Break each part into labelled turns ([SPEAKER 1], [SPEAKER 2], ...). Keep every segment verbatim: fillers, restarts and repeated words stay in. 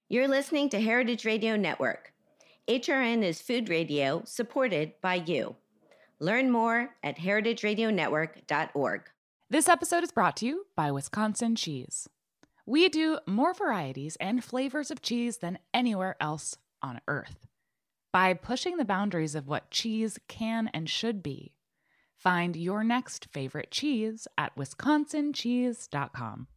[SPEAKER 1] You're listening to Heritage Radio Network. H R N is food radio supported by you. Learn more at heritage radio network dot org.
[SPEAKER 2] This episode is brought to you by Wisconsin Cheese. We do more varieties and flavors of cheese than anywhere else on Earth. By pushing the boundaries of what cheese can and should be, find your next favorite cheese at wisconsin cheese dot com.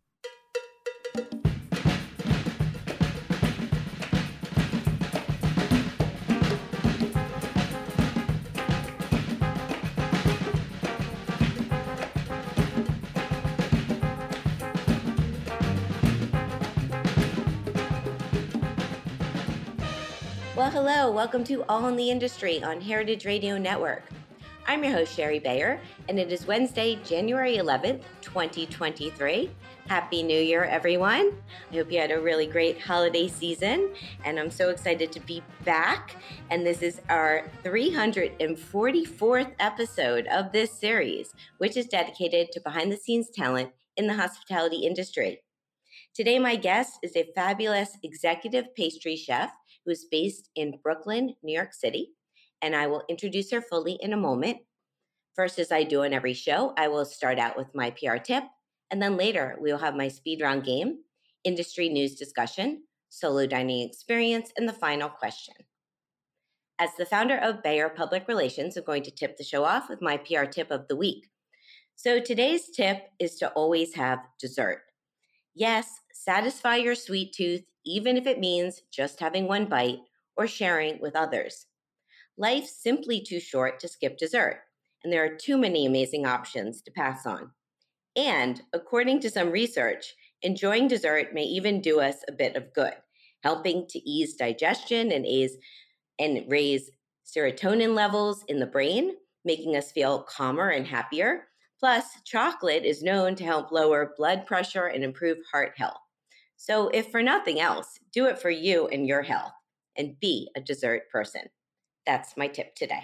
[SPEAKER 1] Well, hello. Welcome to All in the Industry on Heritage Radio Network. I'm your host, Sherry Bayer, and it is Wednesday, January eleventh, twenty twenty-three. Happy New Year, everyone. I hope you had a really great holiday season, and I'm so excited to be back. And this is our three hundred forty-fourth episode of this series, which is dedicated to behind-the-scenes talent in the hospitality industry. Today, my guest is a fabulous executive pastry chef who is based in Brooklyn, New York City, and I will introduce her fully in a moment. First, as I do on every show, I will start out with my P R tip, and then later we will have my speed round game, industry news discussion, solo dining experience, and the final question. As the founder of Bayer Public Relations, I'm going to tip the show off with my P R tip of the week. So today's tip is to always have dessert. Yes, satisfy your sweet tooth, even if it means just having one bite or sharing with others. Life's simply too short to skip dessert, and there are too many amazing options to pass on. And according to some research, enjoying dessert may even do us a bit of good, helping to ease digestion and ease and raise serotonin levels in the brain, making us feel calmer and happier. Plus, chocolate is known to help lower blood pressure and improve heart health. So if for nothing else, do it for you and your health and be a dessert person. That's my tip today.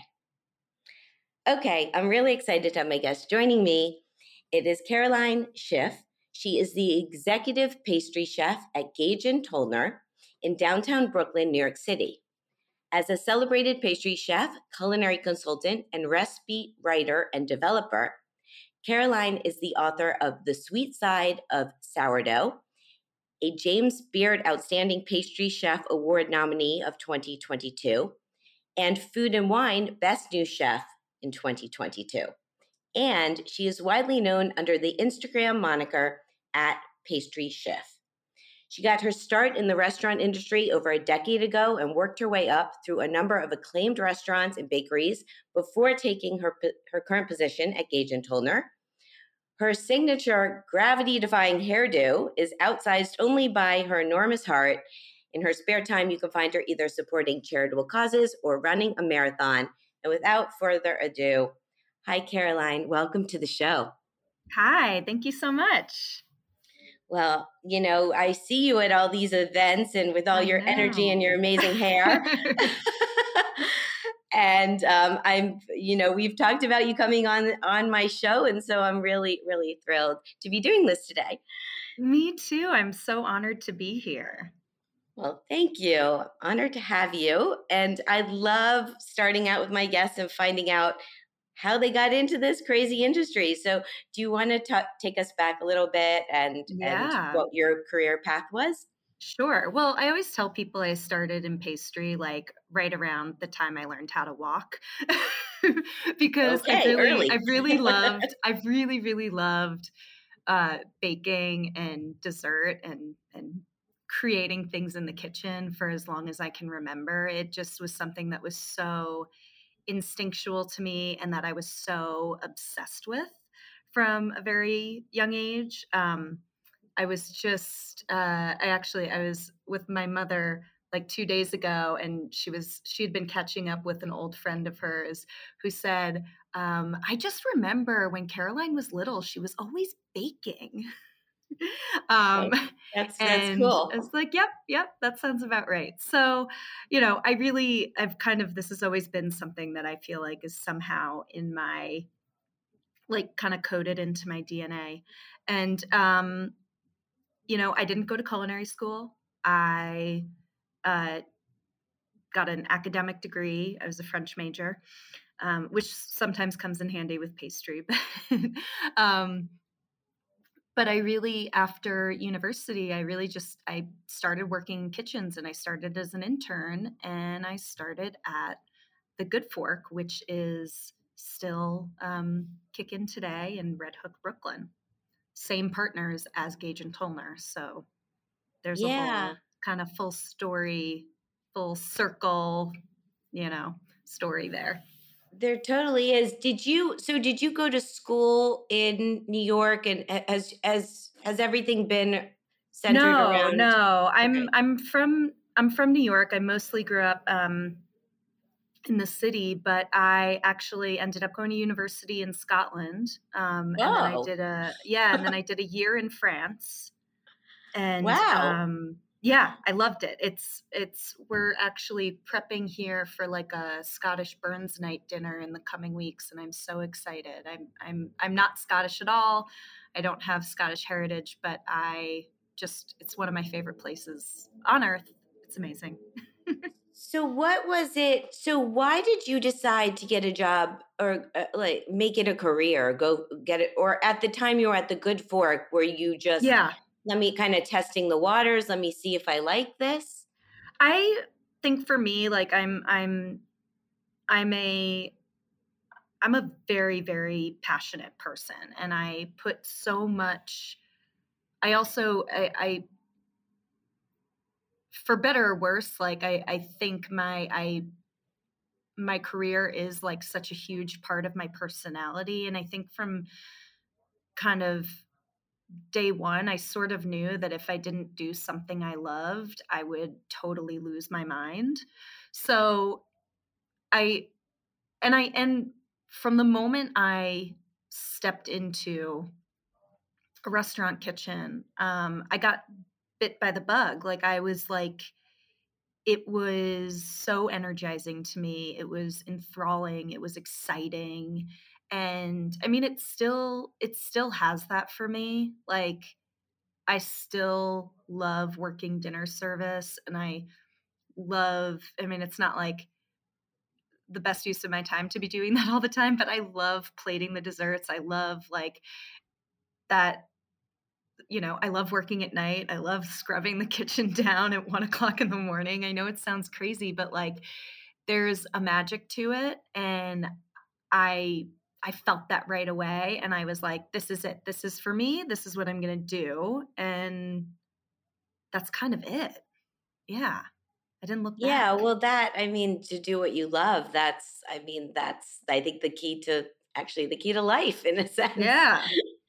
[SPEAKER 1] Okay, I'm really excited to have my guest joining me. It is Caroline Schiff. She is the executive pastry chef at Gage and Tollner in downtown Brooklyn, New York City. As a celebrated pastry chef, culinary consultant, and recipe writer and developer, Caroline is the author of The Sweet Side of Sourdough, a James Beard Outstanding Pastry Chef Award nominee of twenty twenty-two, and Food and Wine Best New Chef in twenty twenty-two. And she is widely known under the Instagram moniker at Pastry Chef. She got her start in the restaurant industry over a decade ago and worked her way up through a number of acclaimed restaurants and bakeries before taking her, her current position at Gage and Tollner. Her signature gravity-defying hairdo is outsized only by her enormous heart. In her spare time, you can find her either supporting charitable causes or running a marathon. And without further ado, hi, Caroline. Welcome to the show.
[SPEAKER 3] Hi, thank you so much.
[SPEAKER 1] Well, you know, I see you at all these events and with all
[SPEAKER 3] I
[SPEAKER 1] your
[SPEAKER 3] know.
[SPEAKER 1] energy and your amazing hair. And um, I'm, you know, we've talked about you coming on on my show. And so I'm really, really thrilled to be doing this today.
[SPEAKER 3] Me too. I'm so honored to be here.
[SPEAKER 1] Well, thank you. Honored to have you. And I love starting out with my guests and finding out how they got into this crazy industry. So do you want to ta- take us back a little bit and,
[SPEAKER 3] Yeah.
[SPEAKER 1] and what your career path was?
[SPEAKER 3] Sure. Well, I always tell people I started in pastry like right around the time I learned how to walk because
[SPEAKER 1] Okay,
[SPEAKER 3] I really,
[SPEAKER 1] early.
[SPEAKER 3] I really loved, I really, really loved uh, baking and dessert and, and creating things in the kitchen for as long as I can remember. It just was something that was so instinctual to me and that I was so obsessed with from a very young age. Um, I was just, uh, I actually, I was with my mother like two days ago, and she was, she had been catching up with an old friend of hers who said, um, I just remember when Caroline was little, she was always baking. um,
[SPEAKER 1] That's, that's
[SPEAKER 3] and
[SPEAKER 1] cool.
[SPEAKER 3] it's like, yep, yep, that sounds about right. So, you know, I really, I've kind of, this has always been something that I feel like is somehow in my, like kind of coded into my D N A. And, um, you know, I didn't go to culinary school. I uh, got an academic degree. I was a French major, um, which sometimes comes in handy with pastry. But, um, but I really, after university, I really just, I started working in kitchens, and I started as an intern, and I started at the Good Fork, which is still um, kicking today in Red Hook, Brooklyn. Same partners as Gage and Tollner. So there's a
[SPEAKER 1] Yeah,
[SPEAKER 3] whole kind of full story, full circle, you know, story there.
[SPEAKER 1] there totally is. Did you, so did you go to school in New York, and ha- has, has, has everything been centered
[SPEAKER 3] No,
[SPEAKER 1] around?
[SPEAKER 3] no. I'm
[SPEAKER 1] Okay.
[SPEAKER 3] I'm from I'm from New York. I mostly grew up um, in the city, but I actually ended up going to university in Scotland, um, and then I
[SPEAKER 1] Oh,
[SPEAKER 3] did a yeah, and then I did a year in France, and
[SPEAKER 1] wow.
[SPEAKER 3] um, yeah, I loved it. It's it's we're actually prepping here for like a Scottish Burns night dinner in the coming weeks, and I'm so excited. I'm I'm I'm not Scottish at all. I don't have Scottish heritage, but I just it's one of my favorite places on earth. It's amazing.
[SPEAKER 1] So what was it? So why did you decide to get a job, or uh, like make it a career, go get it? Or at the time you were at the Good Fork, were you just,
[SPEAKER 3] Yeah,
[SPEAKER 1] let me kind of testing the waters, let me see if I like this?
[SPEAKER 3] I think for me, like I'm I'm I'm a I'm a very very passionate person, and I put so much. I also I, I for better or worse, like I, I think my I my career is like such a huge part of my personality. And I think from kind of day one, I sort of knew that if I didn't do something I loved, I would totally lose my mind. So I and I and from the moment I stepped into a restaurant kitchen, um, I got bit by the bug. Like I was like it was so energizing to me. It was enthralling. It was exciting. And I mean, it still it still has that for me. Like I still love working dinner service, and I love I mean, it's not like the best use of my time to be doing that all the time, but I love plating the desserts. I love like that you know, I love working at night. I love scrubbing the kitchen down at one o'clock in the morning. I know it sounds crazy, but like there's a magic to it. And I I felt that right away. And I was like, this is it. This is for me. This is what I'm gonna do. And that's kind of it. Yeah. I didn't look
[SPEAKER 1] Yeah,
[SPEAKER 3] back.
[SPEAKER 1] well, that, I mean, to do what you love, that's, I mean, that's, I think the key to, actually the key to life in a sense.
[SPEAKER 3] Yeah.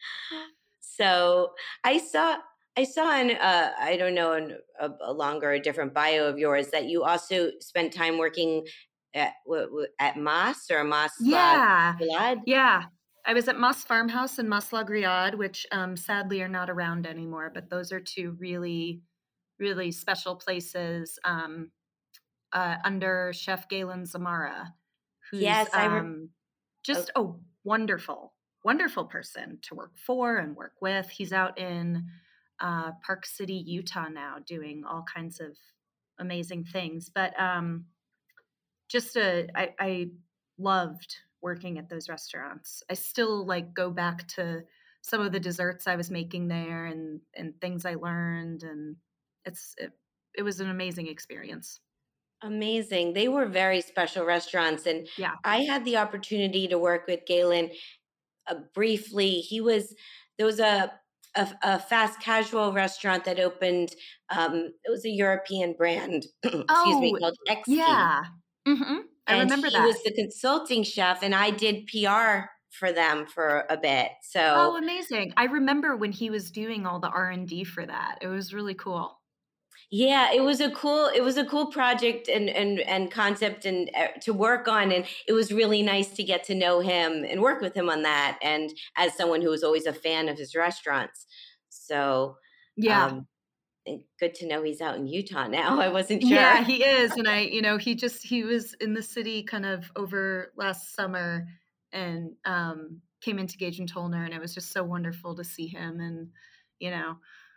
[SPEAKER 1] So I saw, I saw in, uh, I don't know, in a, a longer, a different bio of yours, that you also spent time working at, w- w- at Mas or Mas La
[SPEAKER 3] Yeah.
[SPEAKER 1] Gulad.
[SPEAKER 3] Yeah. I was at Moss Farmhouse and Moss La Griade, which um, sadly are not around anymore, but those are two really, really special places um, uh, under Chef Galen Zamara, who's
[SPEAKER 1] Yes, I, re-
[SPEAKER 3] um,
[SPEAKER 1] oh,
[SPEAKER 3] just a wonderful, wonderful person to work for and work with. He's out in uh, Park City, Utah now, doing all kinds of amazing things. But um, just a, I, I loved working at those restaurants. I still like go back to some of the desserts I was making there and and things I learned, and it's it, it was an amazing experience.
[SPEAKER 1] amazing. They were very special restaurants. And
[SPEAKER 3] Yeah.
[SPEAKER 1] I had the opportunity to work with Galen uh, briefly. He was, there was a, a, a fast casual restaurant that opened. Um, it was a European brand, excuse me,
[SPEAKER 3] Oh,
[SPEAKER 1] called Exki.
[SPEAKER 3] yeah. Hmm. I
[SPEAKER 1] And
[SPEAKER 3] remember
[SPEAKER 1] he
[SPEAKER 3] that.
[SPEAKER 1] was the consulting chef, and I did P R for them for a bit.
[SPEAKER 3] Oh,
[SPEAKER 1] So
[SPEAKER 3] amazing. I remember when he was doing all the R and D for that. It was really cool.
[SPEAKER 1] yeah, it was a cool, it was a cool project and and and concept, and uh, to work on, and it was really nice to get to know him and work with him on that. And as someone who was always a fan of his restaurants, so
[SPEAKER 3] Yeah.
[SPEAKER 1] um, and good to know he's out in Utah now. I wasn't sure.
[SPEAKER 3] Yeah, he is. And I, you know, he just he was in the city kind of over last summer and um came into Gage and Tollner, and it was just so wonderful to see him and, you know,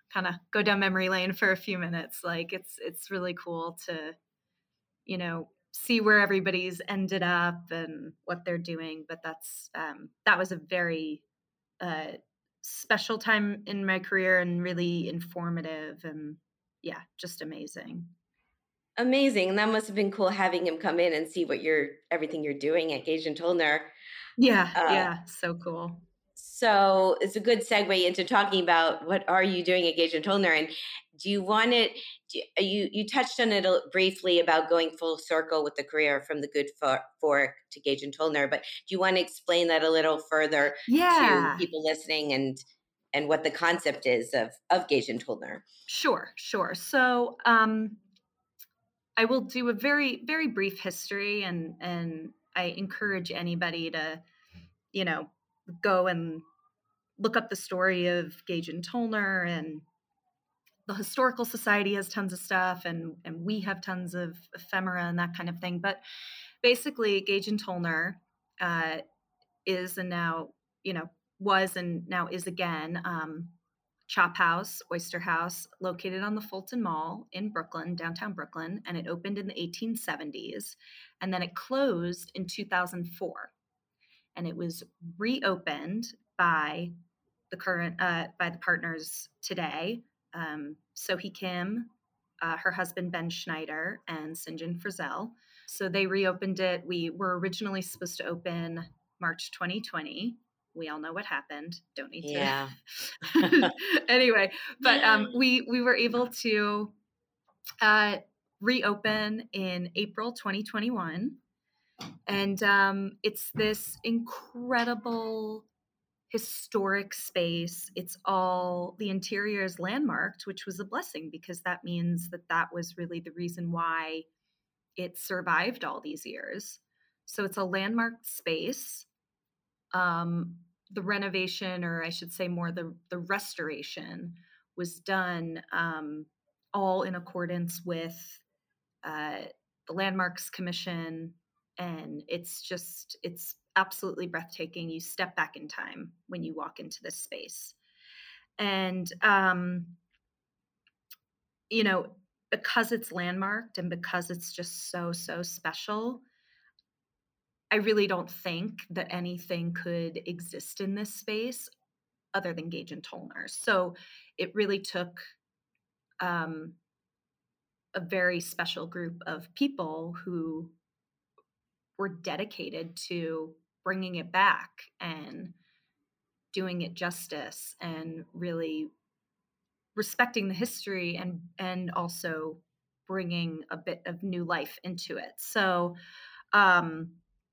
[SPEAKER 3] kind of go down memory lane for a few minutes. Like it's it's really cool to, you know, see where everybody's ended up and what they're doing. But that's um, that was a very uh, special time in my career and really informative and yeah, just amazing.
[SPEAKER 1] Amazing. And that must have been cool having him come in and see what you're everything you're doing at Gage and Tollner.
[SPEAKER 3] Yeah,
[SPEAKER 1] Uh,
[SPEAKER 3] yeah, so cool.
[SPEAKER 1] so it's a good segue into talking about what are you doing at Gage and Tollner, and do you want it? Do you you touched on it a- briefly about going full circle with the career from the Good For- Fork to Gage and Tollner, but do you want to explain that a little further to
[SPEAKER 3] Yeah,
[SPEAKER 1] people listening and and what the concept is of of Gage and Tollner?
[SPEAKER 3] sure, sure. So um, I will do a very, very brief history, and and I encourage anybody to, you know, go and look up the story of Gage and Tollner, and the Historical Society has tons of stuff, and and we have tons of ephemera and that kind of thing. But basically, Gage and Tollner uh, is and now, you know, was and now is again um, Chop House, Oyster House, located on the Fulton Mall in Brooklyn, downtown Brooklyn, and it opened in the eighteen seventies, and then it closed in two thousand four, and it was reopened by the current uh, by the partners today, um, Sohee Kim, uh, her husband Ben Schneider, and Sinjin Frizzell. So they reopened it. We were originally supposed to open March twenty twenty. We all know what happened. Don't need
[SPEAKER 1] Yeah.
[SPEAKER 3] to. Anyway, but um, we we were able to uh, reopen in April twenty twenty-one, and um, it's this incredible historic space. It's all, the interior is landmarked, which was a blessing because that means that that was really the reason why it survived all these years. So it's a landmarked space. Um, the renovation, or I should say more the, the restoration, was done um, all in accordance with uh, the Landmarks Commission. And it's just, it's absolutely breathtaking. You step back in time when you walk into this space. And, um, you know, because it's landmarked and because it's just so, so special, I really don't think that anything could exist in this space other than Gage and Tollner. So it really took um, a very special group of people who were dedicated to bringing it back and doing it justice and really respecting the history and and also bringing a bit of new life into it. So um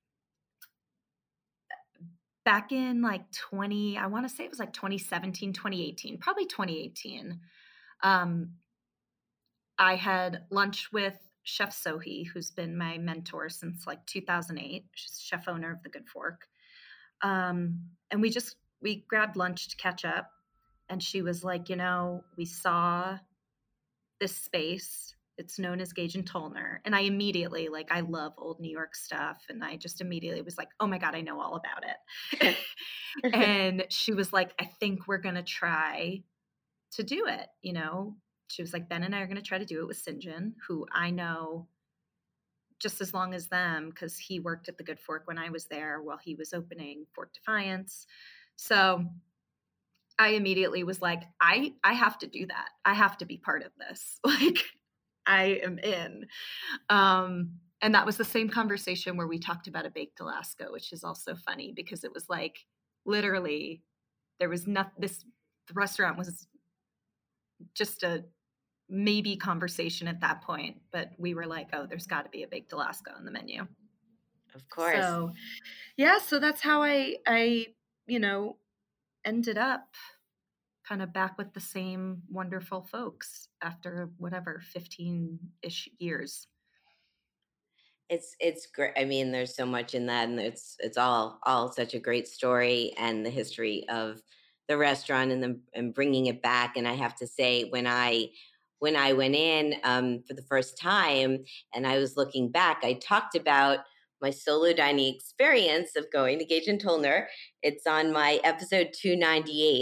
[SPEAKER 3] back in like twenty, I want to say it was like twenty seventeen, twenty eighteen, probably twenty eighteen, um I had lunch with Chef Sohee, who's been my mentor since like two thousand eight. She's chef owner of the Good Fork. Um, and we just, we grabbed lunch to catch up. And she was like, you know, we saw this space. It's known as Gage and Tollner. And I immediately, like, I love old New York stuff. And I just immediately was like, oh my God, I know all about it. And she was like, I think we're going to try to do it. You know, she was like, Ben and I are going to try to do it with Sinjin, who I know just as long as them, because he worked at the Good Fork when I was there while he was opening Fork Defiance. So I immediately was like, I, I have to do that. I have to be part of this. Like, I am in. Um, and that was the same conversation where we talked about a baked Alaska, which is also funny because it was like, literally, there was not this, the restaurant was just a maybe conversation at that point, but we were like, oh, there's got to be a baked Alaska on the menu.
[SPEAKER 1] Of course.
[SPEAKER 3] So, yeah, so that's how I, I, you know, ended up kind of back with the same wonderful folks after whatever fifteen-ish years.
[SPEAKER 1] It's it's great. I mean, there's so much in that, and it's it's all all such a great story and the history of the restaurant and the and bringing it back. And I have to say, when I when I went in um, for the first time and I was looking back, I talked about my solo dining experience of going to Gage and Tollner. It's on my episode two ninety-eight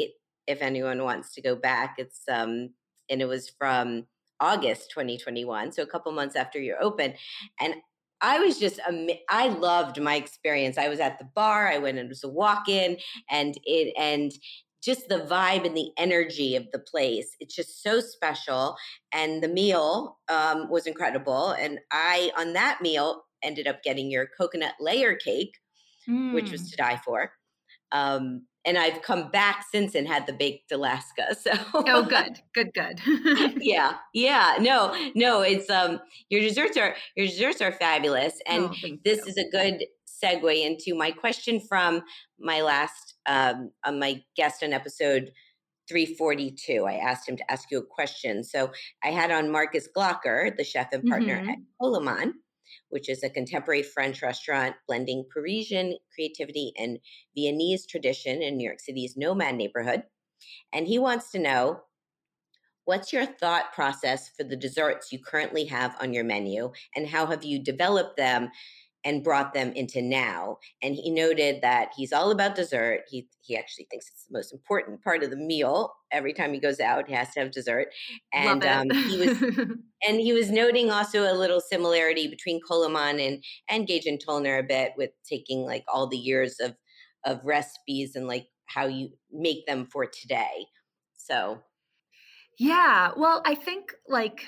[SPEAKER 1] if anyone wants to go back. It's um, and it was from August twenty twenty-one, so a couple months after you're open. And I was just, I loved my experience. I was at the bar. I went and it was a walk-in, and it, and just the vibe and the energy of the place. It's just so special. And the meal um, was incredible. And I, on that meal, ended up getting your coconut layer cake, mm. which was to die for. Um, and I've come back since and had the baked Alaska. So
[SPEAKER 3] oh, good, good, good.
[SPEAKER 1] yeah, yeah. No, no. It's um, your desserts are your desserts are fabulous, and
[SPEAKER 3] oh,
[SPEAKER 1] this
[SPEAKER 3] you.
[SPEAKER 1] is a good segue into my question from my last um, on my guest on episode three forty-two. I asked him to ask you a question. So I had on Marcus Glocker, the chef and partner mm-hmm. at Coleman, which is a contemporary French restaurant blending Parisian creativity and Viennese tradition in New York City's Nomad neighborhood. And he wants to know, what's your thought process for the desserts you currently have on your menu, and how have you developed them and brought them into now? And he noted that he's all about dessert. He he actually thinks it's the most important part of the meal. Every time he goes out, he has to have dessert. And um, he was and he was noting also a little similarity between Coleman and and Gage and Tollner a bit, with taking like all the years of of recipes and like how you make them for today. So
[SPEAKER 3] yeah, well, I think like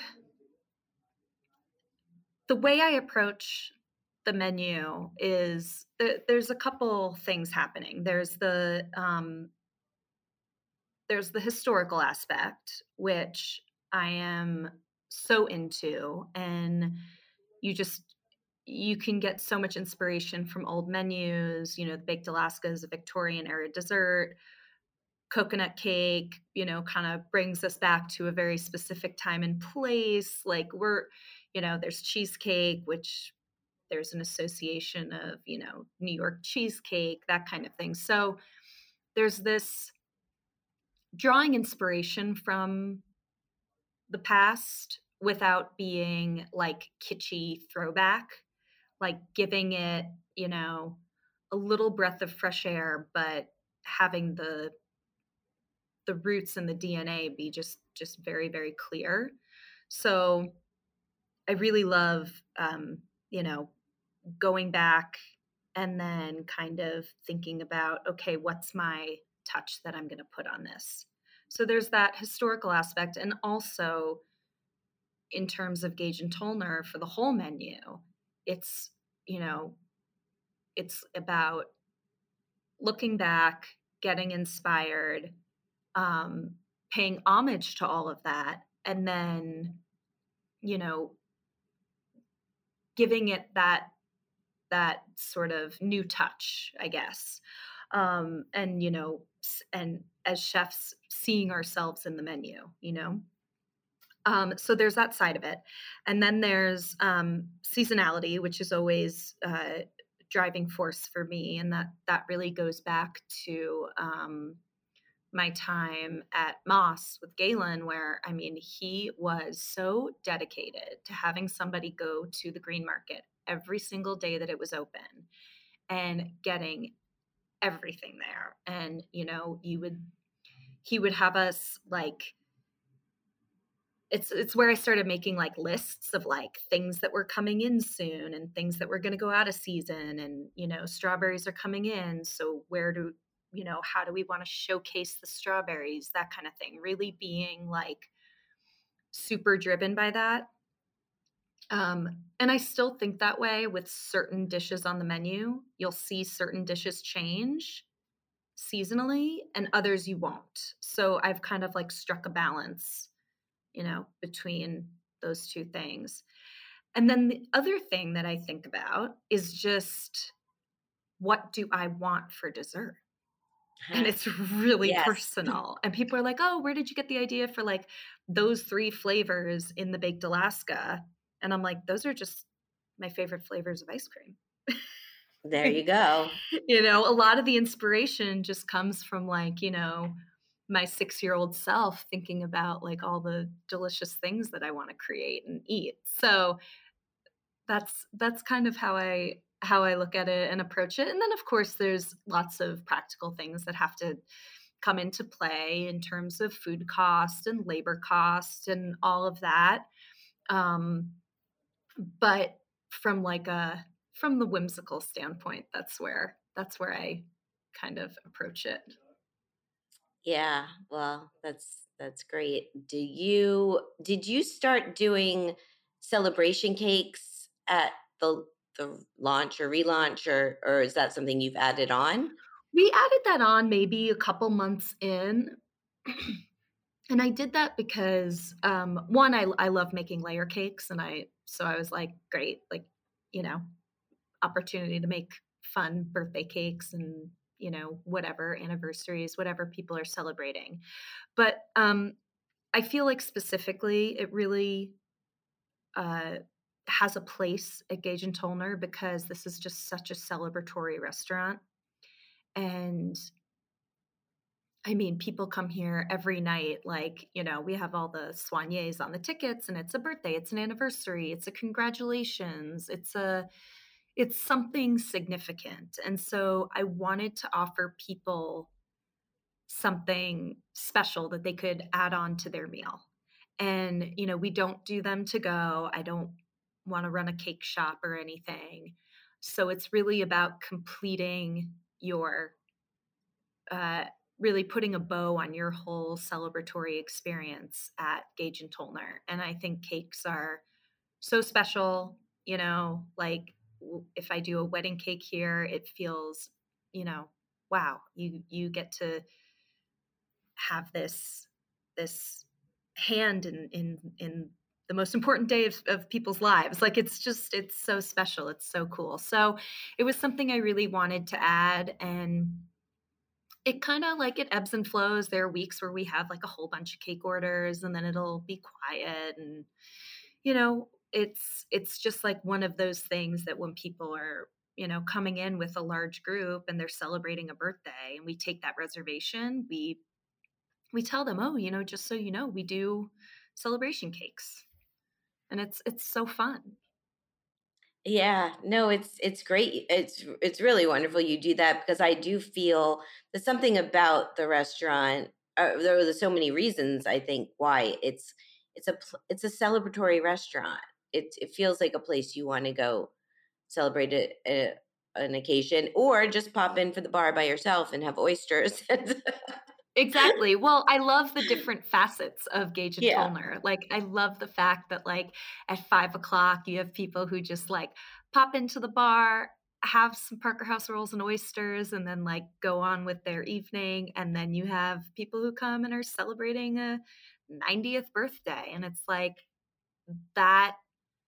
[SPEAKER 3] the way I approach the menu is th- there's a couple things happening. There's the um, there's the historical aspect, which I am so into, and you just you can get so much inspiration from old menus. You know, the baked Alaska is a Victorian era dessert. Coconut cake, you know, kind of brings us back to a very specific time and place. Like we're, you know, there's cheesecake, which there's an association of, you know, New York cheesecake, that kind of thing. So there's this drawing inspiration from the past without being like kitschy throwback, like giving it, you know, a little breath of fresh air, but having the the roots and the D N A be just just very, very clear. So I really love, um, you know, going back and then kind of thinking about, okay, what's my touch that I'm going to put on this? So there's that historical aspect. And also in terms of Gage and Tollner for the whole menu, it's, you know, it's about looking back, getting inspired, um, paying homage to all of that, and then, you know, giving it that that sort of new touch, I guess. Um, and, you know, and as chefs, seeing ourselves in the menu, you know. Um, so there's that side of it. And then there's um, seasonality, which is always uh, driving force for me. And that that really goes back to um, my time at Moss with Galen, where, I mean, he was so dedicated to having somebody go to the Green Market every single day that it was open and getting everything there. And, you know, you would, he would have us like, it's, it's where I started making like lists of like things that were coming in soon and things that were going to go out of season. And, you know, strawberries are coming in. So where do, you know, how do we want to showcase the strawberries, that kind of thing, really being like super driven by that. Um, and I still think that way with certain dishes on the menu. You'll see certain dishes change seasonally and others you won't. So I've kind of like struck a balance, you know, between those two things. And then the other thing that I think about is just, what do I want for dessert? And it's really yes. personal. And people are like, oh, where did you get the idea for like those three flavors in the baked Alaska? And I'm like, those are just my favorite flavors of ice cream.
[SPEAKER 1] There you go.
[SPEAKER 3] You know, a lot of the inspiration just comes from like, you know, my six-year-old self thinking about like all the delicious things that I want to create and eat. So that's that's kind of how I how I look at it and approach it. And then of course there's lots of practical things that have to come into play in terms of food cost and labor cost and all of that. Um, but from like a from the whimsical standpoint, that's where that's where I kind of approach it.
[SPEAKER 1] Yeah, well, that's that's great. Do you did you start doing celebration cakes at the the launch or relaunch, or or is that something you've added on?
[SPEAKER 3] We added that on maybe a couple months in. And I did that because um, one, I I love making layer cakes, and I so I was like, great, like, you know, opportunity to make fun birthday cakes and, you know, whatever anniversaries, whatever people are celebrating. But um, I feel like specifically, it really uh, has a place at Gage and Tollner because this is just such a celebratory restaurant. And I mean, people come here every night. Like, you know, we have all the soignés on the tickets, and it's a birthday, it's an anniversary, it's a congratulations, it's a it's something significant. And so I wanted to offer people something special that they could add on to their meal. And, you know, we don't do them to go. I don't want to run a cake shop or anything. So it's really about completing your uh, really putting a bow on your whole celebratory experience at Gage and Tollner. And I think cakes are so special, you know, like w- if I do a wedding cake here, it feels, you know, wow, you you get to have this this hand in in in the most important day of, of people's lives. Like it's just it's so special. It's so cool. So it was something I really wanted to add, and it kind of like it ebbs and flows. There are weeks where we have like a whole bunch of cake orders, and then it'll be quiet, and you know, it's it's just like one of those things that when people are, you know, coming in with a large group and they're celebrating a birthday and we take that reservation, we we tell them, "Oh, you know, just so you know, we do celebration cakes." And it's it's so fun.
[SPEAKER 1] Yeah, no, it's it's great. It's it's really wonderful you do that because I do feel there's something about the restaurant. Uh, there are so many reasons I think why it's it's a pl- it's a celebratory restaurant. It it feels like a place you want to go celebrate a, a, an occasion, or just pop in for the bar by yourself and have oysters.
[SPEAKER 3] Exactly. Well, I love the different facets of Gage and
[SPEAKER 1] Yeah.
[SPEAKER 3] Tollner. Like, I love the fact that, like, at five o'clock, you have people who just like pop into the bar, have some Parker House rolls and oysters, and then like go on with their evening. And then you have people who come and are celebrating a ninetieth birthday. And it's like that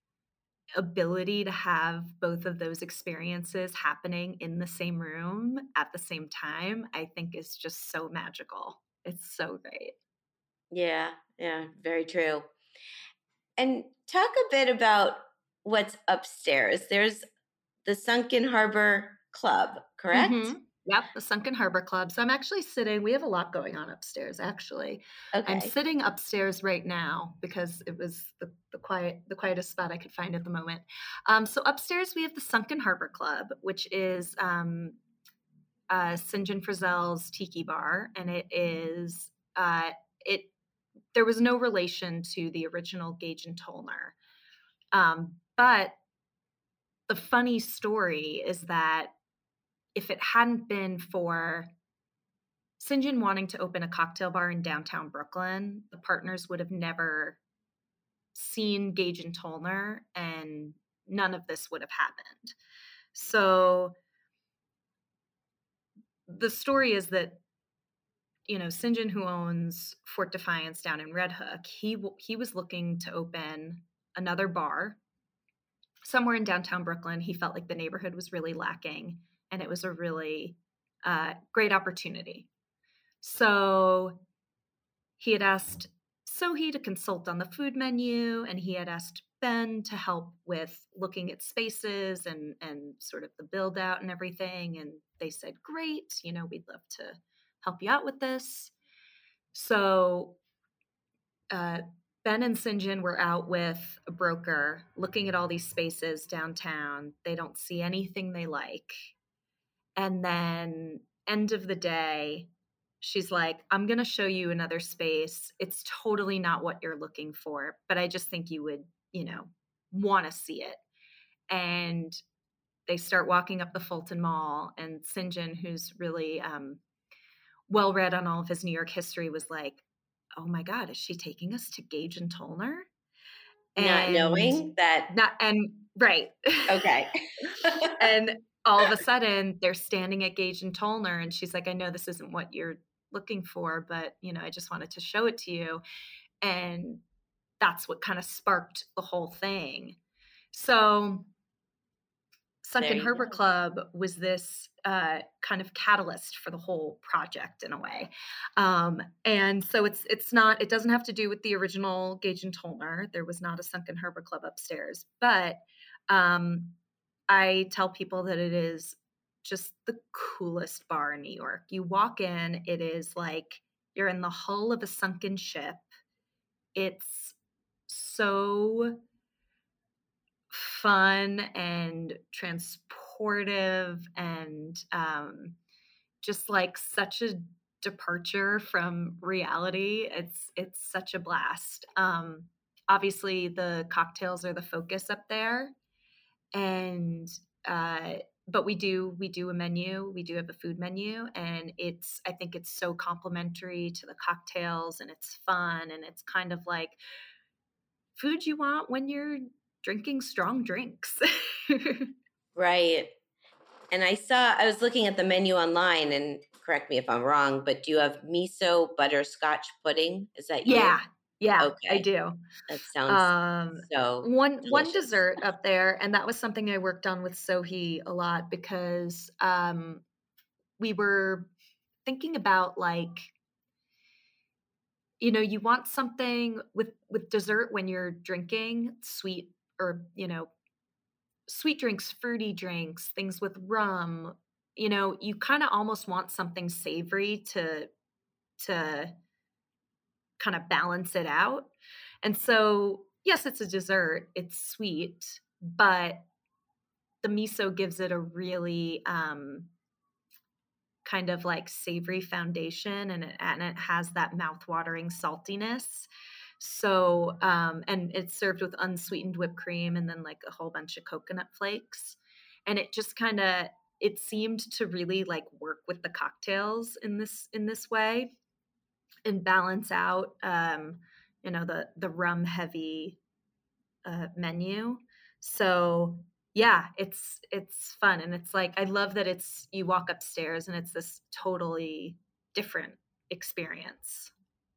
[SPEAKER 3] ability to have both of those experiences happening in the same room at the same time, I think is just so magical. It's so great.
[SPEAKER 1] Yeah, yeah, very true. And talk a bit about what's upstairs. There's the Sunken Harbor Club, correct?
[SPEAKER 3] Mhm. Yep, the Sunken Harbor Club. So I'm actually sitting we have a lot going on upstairs, actually. I'm
[SPEAKER 1] Okay.
[SPEAKER 3] sitting upstairs right now because it was the the quiet the quietest spot I could find at the moment. Um, so upstairs, we have the Sunken Harbor Club, which is, um, uh, Saint John Frizzell's tiki bar, and it is, uh, it there was no relation to the original Gage and Tollner. Um, but the funny story is that if it hadn't been for St. John wanting to open a cocktail bar in downtown Brooklyn, the partners would have never seen Gage and Tollner, and none of this would have happened. So the story is that, you know, St. John, who owns Fort Defiance down in Red Hook, he w- he was looking to open another bar somewhere in downtown Brooklyn. He felt like the neighborhood was really lacking, and it was a really uh, great opportunity. So he had asked Sohi to consult on the food menu, and he had asked Ben to help with looking at spaces and and sort of the build out and everything. And they said, "Great, you know, we'd love to help you out with this." So uh, Ben and St. John were out with a broker looking at all these spaces downtown. They don't see anything they like. And then, end of the day, she's like, I'm going to show you another space. It's totally not what you're looking for, but I just think you would, you know, want to see it. And they start walking up the Fulton Mall, and St. John, who's really um, well read on all of his New York history, was like, oh my God, is she taking us to Gage and Tollner?
[SPEAKER 1] Not
[SPEAKER 3] And
[SPEAKER 1] knowing that.
[SPEAKER 3] Not, and right.
[SPEAKER 1] Okay.
[SPEAKER 3] And all of a sudden they're standing at Gage and Tollner, and she's like, I know this isn't what you're looking for, but you know, I just wanted to show it to you. And that's what kind of sparked the whole thing. So Sunken Harbor
[SPEAKER 1] go.
[SPEAKER 3] Club was this uh, kind of catalyst for the whole project in a way. Um, and so it's it's not, it doesn't have to do with the original Gage and Tollner. There was not a Sunken Harbor Club upstairs, but um, I tell people that it is just the coolest bar in New York. You walk in, it is like you're in the hull of a sunken ship. It's so fun and transportive, and um, just like such a departure from reality. It's it's such a blast. Um, obviously, the cocktails are the focus up there, and uh, but we do we do a menu. We do have a food menu, and it's I think it's so complimentary to the cocktails, and it's fun, and it's kind of like food you want when you're drinking strong drinks.
[SPEAKER 1] Right. And I saw, I was looking at the menu online, and correct me if I'm wrong, but do you have miso butterscotch pudding? Is that you?
[SPEAKER 3] Yeah. Yeah,
[SPEAKER 1] Okay.
[SPEAKER 3] I do.
[SPEAKER 1] That sounds
[SPEAKER 3] Um,
[SPEAKER 1] so
[SPEAKER 3] one one
[SPEAKER 1] delicious.
[SPEAKER 3] dessert up there, and that was something I worked on with Sohi a lot, because um, we were thinking about, like, you know, you want something with with dessert when you're drinking sweet, or you know, sweet drinks, fruity drinks, things with rum. You know, you kind of almost want something savory to to kind of balance it out. And so, yes, it's a dessert, it's sweet, but the miso gives it a really um, kind of like savory foundation, and it, and it has that mouth-watering saltiness. So, um, and it's served with unsweetened whipped cream, and then like a whole bunch of coconut flakes. And it just kind of, it seemed to really like work with the cocktails in this, in this way, and balance out, um, you know, the, the rum heavy uh, menu. So yeah, it's, it's fun. And it's like, I love that it's, you walk upstairs and it's this totally different experience.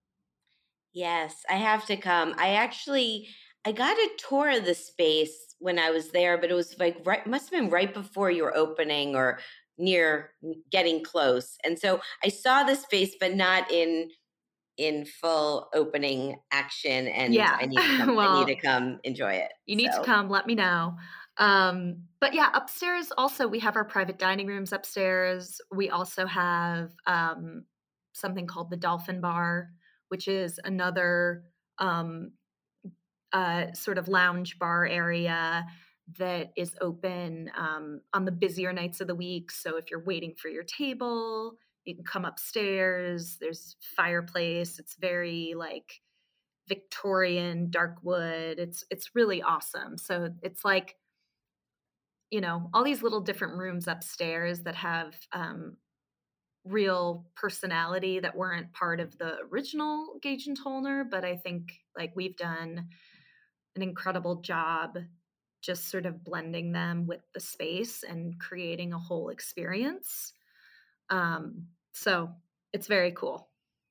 [SPEAKER 1] Yes, I have to come. I actually, I got a tour of the space when I was there, but it was like right, must have been right before you were opening or near getting close. And so I saw the space, but not in in full opening action. And
[SPEAKER 3] Yeah.
[SPEAKER 1] I need to come.
[SPEAKER 3] Well,
[SPEAKER 1] I need to come enjoy it.
[SPEAKER 3] you need
[SPEAKER 1] So.
[SPEAKER 3] to come, let me know. Um, but yeah, upstairs also we have our private dining rooms upstairs. We also have um, something called the Dolphin Bar, which is another um, uh, sort of lounge bar area that is open um, on the busier nights of the week. So if you're waiting for your table, you can come upstairs. There's fireplace. It's very like Victorian dark wood. It's it's really awesome. So it's like, you know, all these little different rooms upstairs that have um, real personality that weren't part of the original Gage and Tollner, but I think like we've done an incredible job just sort of blending them with the space and creating a whole experience. Um, so it's very cool.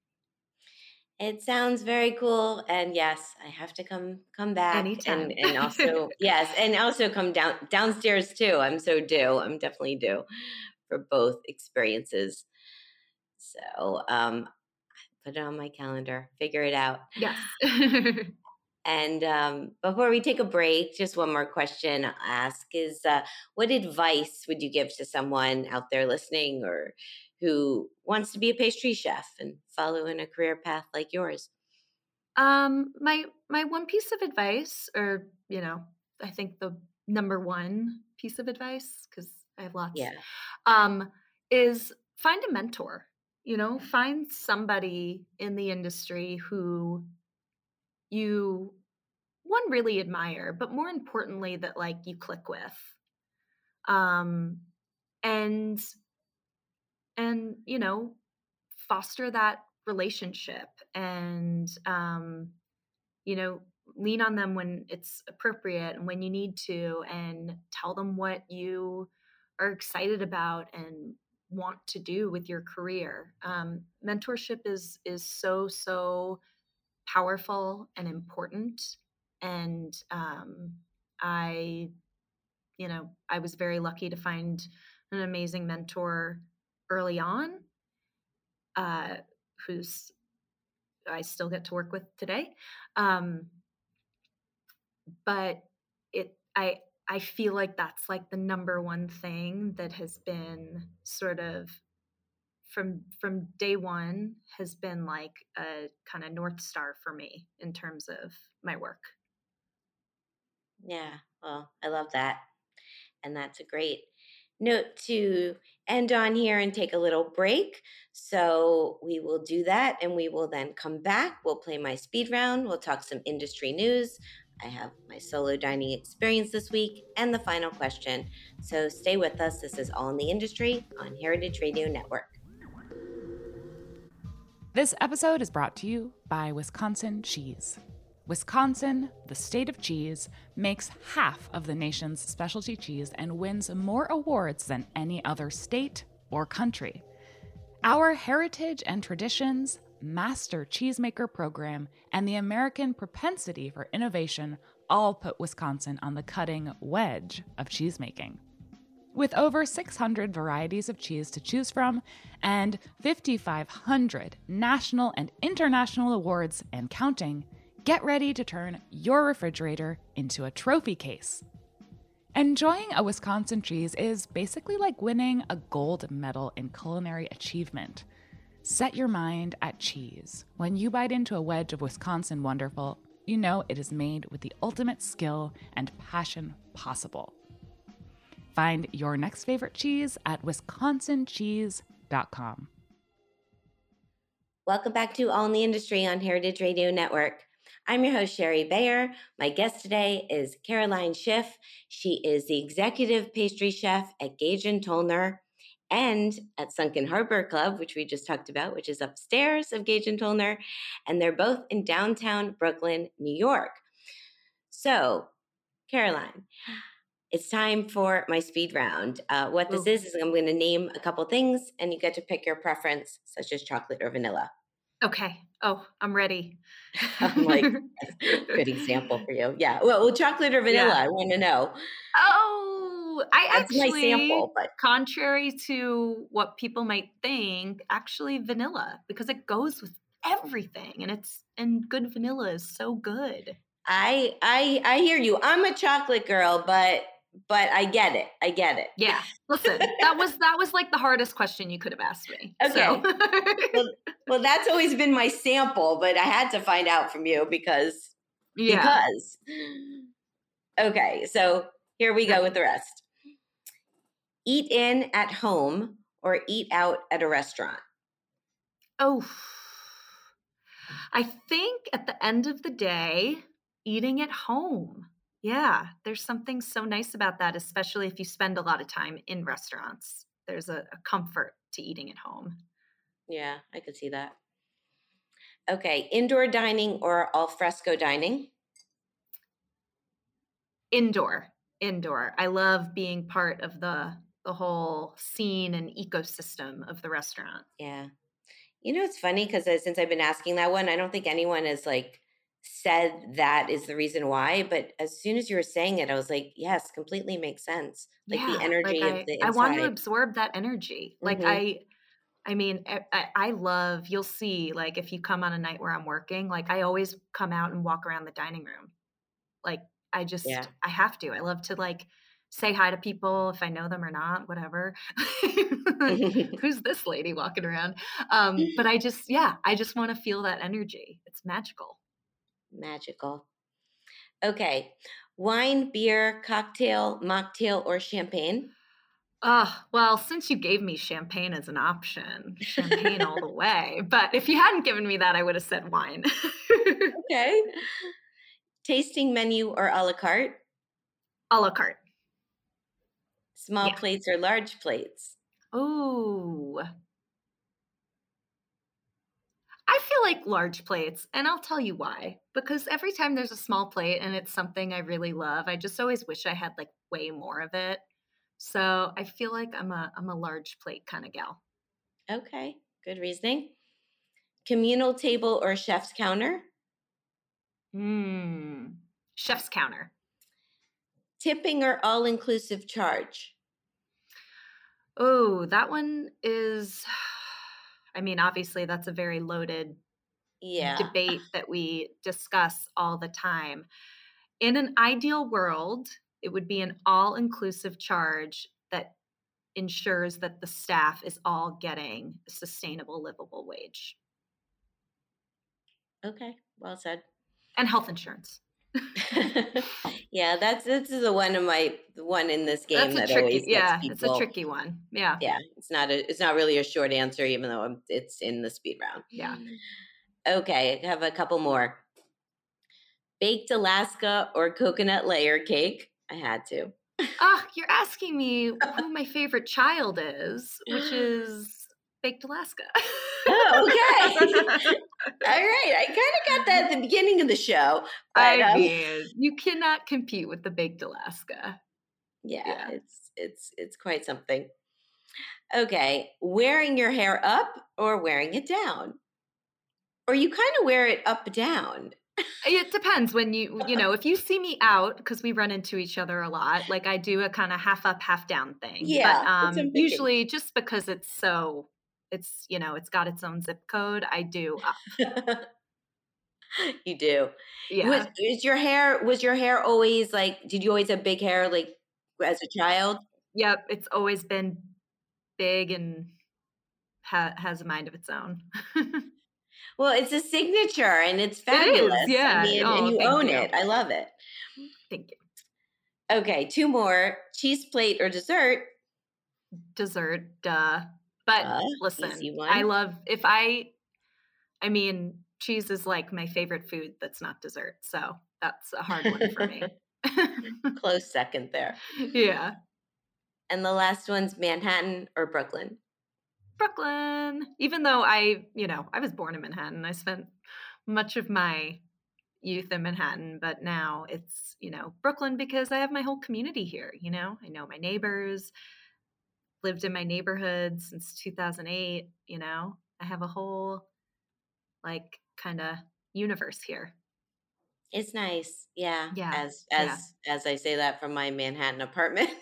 [SPEAKER 1] It sounds very cool, and yes, I have to come come back.
[SPEAKER 3] Anytime.
[SPEAKER 1] and and also yes, and also come down downstairs too. I'm so due. I'm definitely due for both experiences. So um, put it on my calendar. Figure it out.
[SPEAKER 3] Yes.
[SPEAKER 1] And um, before we take a break, just one more question I'll ask is, uh, what advice would you give to someone out there listening, or who wants to be a pastry chef and follow in a career path like yours?
[SPEAKER 3] Um, my my one piece of advice, or you know, I think the number one piece of advice, because I have lots,
[SPEAKER 1] Yeah.
[SPEAKER 3] um, is find a mentor. You know, find somebody in the industry who you, one, really admire, but more importantly, that like you click with. Um, and, and, you know, foster that relationship and, um, you know, lean on them when it's appropriate and when you need to, and tell them what you are excited about and want to do with your career. Um, mentorship is is so so powerful and important, and um, I, you know, I was very lucky to find an amazing mentor early on, uh, who's I still get to work with today. Um, but it I I feel like that's like the number one thing that has been sort of from from day one has been like a kind of North Star for me in terms of my work.
[SPEAKER 1] Yeah, well, I love that. And that's a great note to end on here and take a little break. So we will do that and we will then come back. We'll play my speed round. We'll talk some industry news. I have my solo dining experience this week and the final question. So stay with us. This is All in the Industry on Heritage Radio Network.
[SPEAKER 2] This episode is brought to you by Wisconsin Cheese. Wisconsin, the state of cheese, makes half of the nation's specialty cheese and wins more awards than any other state or country. Our heritage and traditions, master cheesemaker program, and the American propensity for innovation all put Wisconsin on the cutting wedge of cheesemaking. With over six hundred varieties of cheese to choose from and five thousand five hundred national and international awards and counting, get ready to turn your refrigerator into a trophy case. Enjoying a Wisconsin cheese is basically like winning a gold medal in culinary achievement. Set your mind at cheese. When you bite into a wedge of Wisconsin Wonderful, you know it is made with the ultimate skill and passion possible. Find your next favorite cheese at wisconsin cheese dot com.
[SPEAKER 1] Welcome back to All in the Industry on Heritage Radio Network. I'm your host, Sherry Bayer. My guest today is Caroline Schiff. She is the executive pastry chef at Gage and Tollner and at Sunken Harbor Club, which we just talked about, which is upstairs of Gage and Tollner. And they're both in downtown Brooklyn, New York. So, Caroline, it's time for my speed round. Uh, what this
[SPEAKER 3] Ooh.
[SPEAKER 1] is, is I'm going to name a couple things, and you get to pick your preference, such as chocolate or vanilla.
[SPEAKER 3] Okay. Oh, I'm ready.
[SPEAKER 1] I'm like, good example for you. Yeah. Well, well chocolate or vanilla,
[SPEAKER 3] Yeah.
[SPEAKER 1] I want to know.
[SPEAKER 3] Oh, I
[SPEAKER 1] That's
[SPEAKER 3] actually,
[SPEAKER 1] my sample, but
[SPEAKER 3] contrary to what people might think, actually vanilla, because it goes with everything, and it's and good vanilla is so good.
[SPEAKER 1] I I I hear you. I'm a chocolate girl, but but I get it. I get it.
[SPEAKER 3] Yeah. Listen, that was that was like the hardest question you could have asked me.
[SPEAKER 1] Okay.
[SPEAKER 3] So.
[SPEAKER 1] well, well, that's always been my sample, but I had to find out from you because
[SPEAKER 3] Yeah.
[SPEAKER 1] because. Okay, so here we go with the rest. Eat in at home or eat out at a restaurant?
[SPEAKER 3] Oh, I think at the end of the day, eating at home. Yeah, there's something so nice about that, especially if you spend a lot of time in restaurants. There's a, a comfort to eating at home.
[SPEAKER 1] Yeah, I could see that. Okay, indoor dining or al fresco dining?
[SPEAKER 3] Indoor, indoor. I love being part of the the whole scene and ecosystem of the restaurant.
[SPEAKER 1] Yeah. You know, it's funny because since I've been asking that one, I don't think anyone has like said that is the reason why. But as soon as you were saying it, I was like, yes, completely makes sense. Like
[SPEAKER 3] Yeah,
[SPEAKER 1] the energy
[SPEAKER 3] like
[SPEAKER 1] of
[SPEAKER 3] I,
[SPEAKER 1] the
[SPEAKER 3] I want to
[SPEAKER 1] inside.
[SPEAKER 3] absorb that energy. Like
[SPEAKER 1] Mhm.
[SPEAKER 3] I, I mean, I, I I love, you'll see, like if you come on a night where I'm working, like I always come out and walk around the dining room. Like I just,
[SPEAKER 1] Yeah.
[SPEAKER 3] I have to. I love to like say hi to people if I know them or not, whatever. Who's this lady walking around? Um, but I just, yeah, I just want to feel that energy. It's magical.
[SPEAKER 1] Magical. Okay. Wine, beer, cocktail, mocktail, or champagne?
[SPEAKER 3] Oh, well, since you gave me champagne as an option, champagne all the way. But if you hadn't given me that, I would have said wine.
[SPEAKER 1] Okay. Tasting menu or a la carte?
[SPEAKER 3] A la carte.
[SPEAKER 1] Small
[SPEAKER 3] Yeah.
[SPEAKER 1] plates or large plates?
[SPEAKER 3] Oh, I feel like large plates, and I'll tell you why. Because every time there's a small plate and it's something I really love, I just always wish I had like way more of it. So I feel like I'm a I'm a large plate kind of gal.
[SPEAKER 1] Okay, good reasoning. Communal table or chef's counter?
[SPEAKER 3] Hmm. Chef's counter.
[SPEAKER 1] Tipping or all inclusive charge?
[SPEAKER 3] Oh, that one is, I mean, obviously that's a very loaded
[SPEAKER 1] Yeah.
[SPEAKER 3] debate that we discuss all the time. In an ideal world, it would be an all inclusive charge that ensures that the staff is all getting a sustainable, livable wage
[SPEAKER 1] Okay, well said.
[SPEAKER 3] and health insurance.
[SPEAKER 1] Yeah, that's this is the one of my the one in this game
[SPEAKER 3] That's a
[SPEAKER 1] that
[SPEAKER 3] tricky,
[SPEAKER 1] always gets
[SPEAKER 3] yeah, it's a
[SPEAKER 1] people.
[SPEAKER 3] tricky one. Yeah,
[SPEAKER 1] Yeah, it's not a it's not really a short answer, even though I'm- it's in the speed round.
[SPEAKER 3] yeah.
[SPEAKER 1] Okay, I have a couple more. Baked Alaska or coconut layer cake? I had to.
[SPEAKER 3] Ah, you're asking me who my favorite child is, which is Baked Alaska.
[SPEAKER 1] Oh, okay. All right, I kind of got that at the beginning of the show, but
[SPEAKER 3] I
[SPEAKER 1] um,
[SPEAKER 3] mean, you cannot compete with the Baked Alaska.
[SPEAKER 1] yeah,
[SPEAKER 3] Yeah.
[SPEAKER 1] it's it's it's quite something. Okay, wearing your hair up or wearing it down, or you kind of wear it up down.
[SPEAKER 3] It depends when you, you know, if you see me out, because we run into each other a lot, like I do a kind of half up, half down thing. But
[SPEAKER 1] Yeah, that's what
[SPEAKER 3] um
[SPEAKER 1] I'm thinking.
[SPEAKER 3] usually just because it's so, it's, you know, it's got its own zip code, I do up.
[SPEAKER 1] You do. Was
[SPEAKER 3] Yeah.
[SPEAKER 1] is your hair was your hair always like? Did you always have big hair like as a child?
[SPEAKER 3] Yep. It's always been big and ha- has a mind of its own.
[SPEAKER 1] Well, it's a signature and it's
[SPEAKER 3] It is.
[SPEAKER 1] fabulous. I
[SPEAKER 3] Yeah.
[SPEAKER 1] mean, and
[SPEAKER 3] Oh,
[SPEAKER 1] you
[SPEAKER 3] thank
[SPEAKER 1] own
[SPEAKER 3] you.
[SPEAKER 1] it. I love it.
[SPEAKER 3] Thank you.
[SPEAKER 1] Okay, two more. Cheese plate or dessert?
[SPEAKER 3] Dessert, duh. But
[SPEAKER 1] Uh, easy
[SPEAKER 3] listen, I
[SPEAKER 1] one.
[SPEAKER 3] love, if I, I mean, cheese is like my favorite food that's not dessert. So that's a hard one for me.
[SPEAKER 1] Close second there.
[SPEAKER 3] Yeah.
[SPEAKER 1] And the last one's Manhattan or Brooklyn?
[SPEAKER 3] Brooklyn. Even though I, you know, I was born in Manhattan, I spent much of my youth in Manhattan, but now it's, you know, Brooklyn because I have my whole community here, you know? I know my neighbors, lived in my neighborhood since two thousand eight, you know? I have a whole like kind of universe here.
[SPEAKER 1] It's nice. Yeah.
[SPEAKER 3] Yeah.
[SPEAKER 1] As
[SPEAKER 3] Yeah.
[SPEAKER 1] as as I say that from my Manhattan apartment.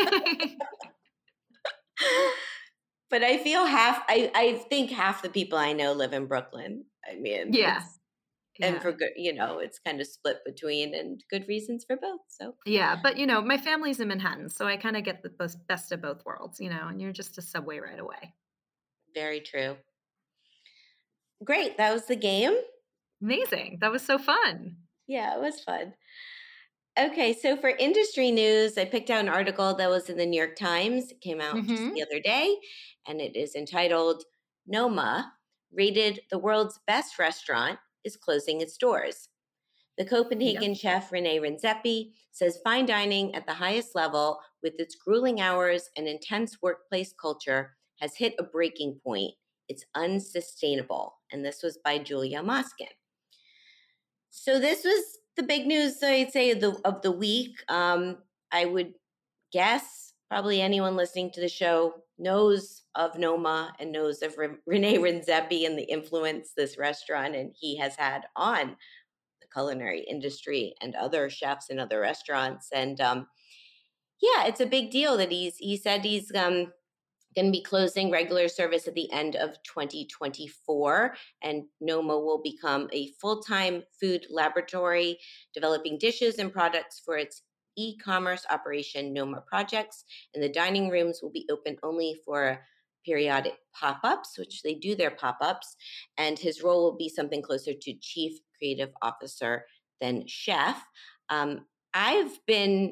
[SPEAKER 1] But I feel half I I think half the people I know live in Brooklyn. I mean,
[SPEAKER 3] Yeah.
[SPEAKER 1] it's and
[SPEAKER 3] Yeah.
[SPEAKER 1] for good, you know, it's kind of split between and good reasons for both. So,
[SPEAKER 3] Yeah, but you know, my family's in Manhattan, so I kind of get the best best of both worlds, you know, and you're just a subway right away.
[SPEAKER 1] very true. Great. That was the game.
[SPEAKER 3] Amazing. That was so fun.
[SPEAKER 1] Yeah, it was fun. Okay, so for industry news, I picked out an article that was in the New York Times. It came out just
[SPEAKER 3] Mhm.
[SPEAKER 1] the other day, and it is entitled Noma, rated the world's best restaurant, is closing its doors. The
[SPEAKER 3] Yep.
[SPEAKER 1] Copenhagen chef Rene Redzepi says fine dining at the highest level, with its grueling hours and intense workplace culture, has hit a breaking point. It's unsustainable. And this was by Julia Moskin. So this was the big news, I'd say, of the of the week. Um, I would guess probably anyone listening to the show knows of Noma and knows of Re- Rene Redzepi and the influence this restaurant and he has had on the culinary industry and other chefs in other restaurants. And um, yeah, it's a big deal that he's he said he's um, going to be closing regular service at the end of twenty twenty-four, and Noma will become a full-time food laboratory, developing dishes and products for its e-commerce operation, Noma Projects. And the dining rooms will be open only for periodic pop-ups, which they do their pop-ups. And his role will be something closer to chief creative officer than chef. Um, I've been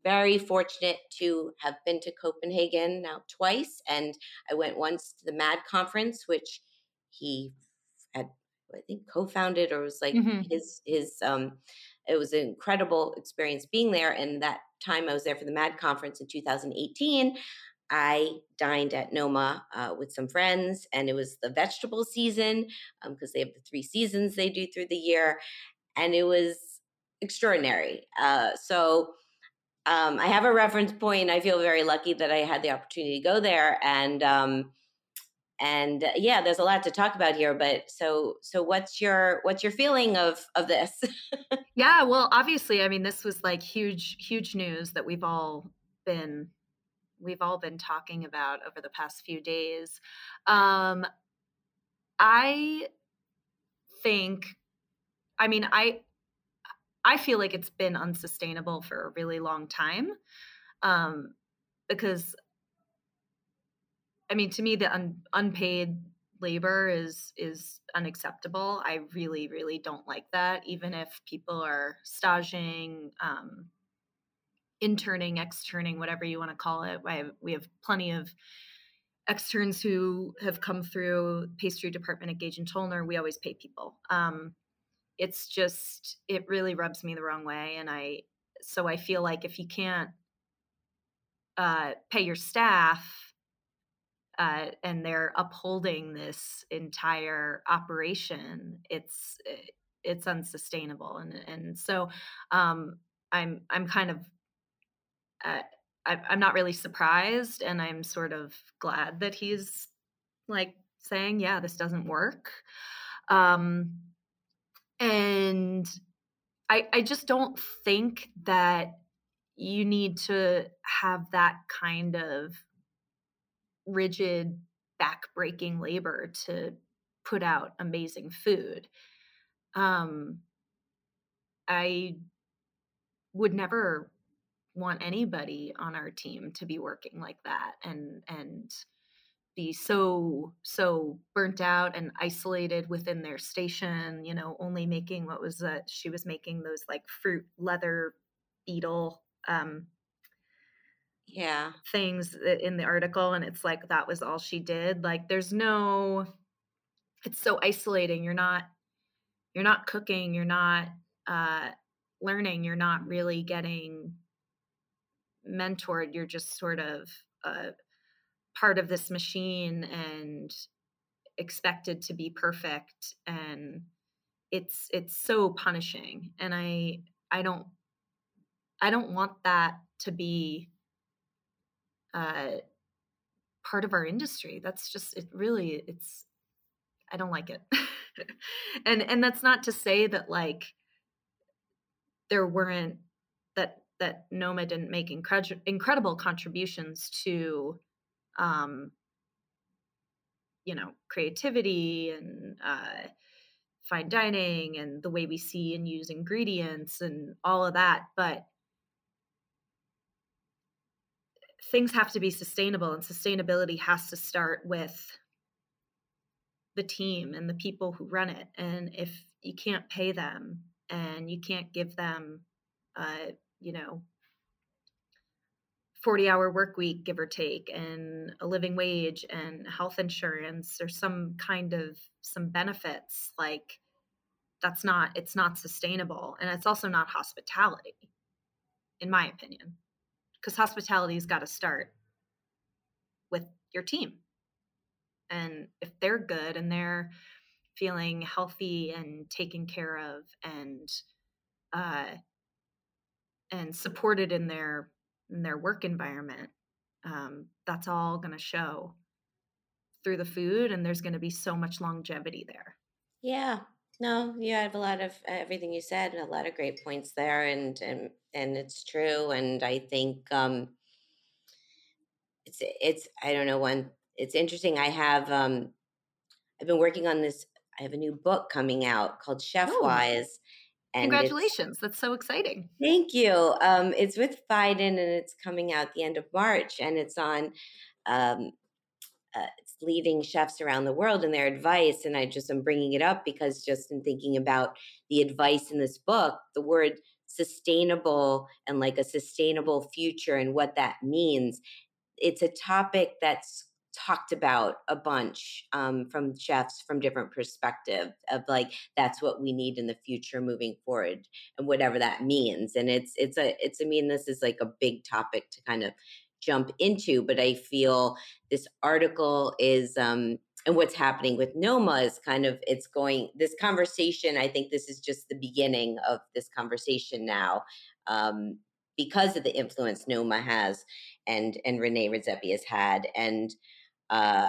[SPEAKER 1] very fortunate to have been to Copenhagen now twice, and I went once to the MAD conference, which he had, I think, co-founded, or was like
[SPEAKER 3] Mhm.
[SPEAKER 1] his his. Um, it was an incredible experience being there. And that time I was there for the MAD conference in two thousand eighteen, I dined at Noma uh, with some friends, and it was the vegetable season because um, they have the three seasons they do through the year, and it was extraordinary. Uh, so um, I have a reference point. I feel very lucky that I had the opportunity to go there, and um, and uh, yeah, there's a lot to talk about here. But so so what's your what's your feeling of of this?
[SPEAKER 3] Yeah, well, obviously, I mean, this was like huge, huge news that we've all been we've all been talking about over the past few days. Um, I think, I mean, I I feel like it's been unsustainable for a really long time, um, because, I mean, to me, the un, unpaid labor is is unacceptable. I really, really don't like that. Even if people are staging, um, interning, externing, whatever you want to call it. I have, we have plenty of externs who have come through pastry department at Gage and Tollner. We always pay people. Um, it's just, it really rubs me the wrong way. And I, so I feel like if you can't uh, pay your staff uh, and they're upholding this entire operation, it's, it's unsustainable. And, and so um, I'm, I'm kind of, uh, I, I'm not really surprised, and I'm sort of glad that he's like saying, yeah, this doesn't work. Um, and I, I just don't think that you need to have that kind of rigid, back-breaking labor to put out amazing food. Um, I would never want anybody on our team to be working like that and and be so so burnt out and isolated within their station, you know, only making, what was that, she was making those like fruit leather beetle um
[SPEAKER 1] Yeah.
[SPEAKER 3] things in the article, and it's like that was all she did. Like there's no, it's so isolating. You're not you're not cooking, you're not uh learning, you're not really getting mentored. You're just sort of uh part of this machine and expected to be perfect, and it's it's so punishing. And i i don't i don't want that to be uh part of our industry. That's just, it really, it's, I don't like it. and and that's not to say that like there weren't, that that Noma didn't make incred- incredible contributions to um you know, creativity and uh fine dining and the way we see and use ingredients and all of that. But things have to be sustainable, and sustainability has to start with the team and the people who run it. And if you can't pay them and you can't give them, uh, you know, forty hour work week, give or take, and a living wage and health insurance or some kind of some benefits, like that's not, it's not sustainable. And it's also not hospitality, in my opinion, because hospitality's got to start with your team. And if they're good and they're feeling healthy and taken care of and uh, and supported in their in their work environment, um, that's all going to show through the food, and there's going to be so much longevity there.
[SPEAKER 1] Yeah. No, you have a lot of uh, everything you said, a lot of great points there, and and and it's true. And I think um, it's it's I don't know, one. It's interesting. I have um, I've been working on this. I have a new book coming out called Chef
[SPEAKER 3] Oh,
[SPEAKER 1] Wise, and it's,
[SPEAKER 3] congratulations! That's so exciting.
[SPEAKER 1] thank you. Um, it's with Biden, and it's coming out the end of March, and it's on um, uh, it's leading chefs around the world and their advice. And I just am bringing it up because just in thinking about the advice in this book, the word sustainable and like a sustainable future and what that means, it's a topic that's talked about a bunch um, from chefs from different perspectives of like that's what we need in the future moving forward and whatever that means. And it's it's a it's I mean this is like a big topic to kind of jump into, but I feel this article is um and what's happening with Noma is kind of it's going this conversation. I think this is just the beginning of this conversation now, um, because of the influence Noma has and and Renee Redzepi has had, and uh,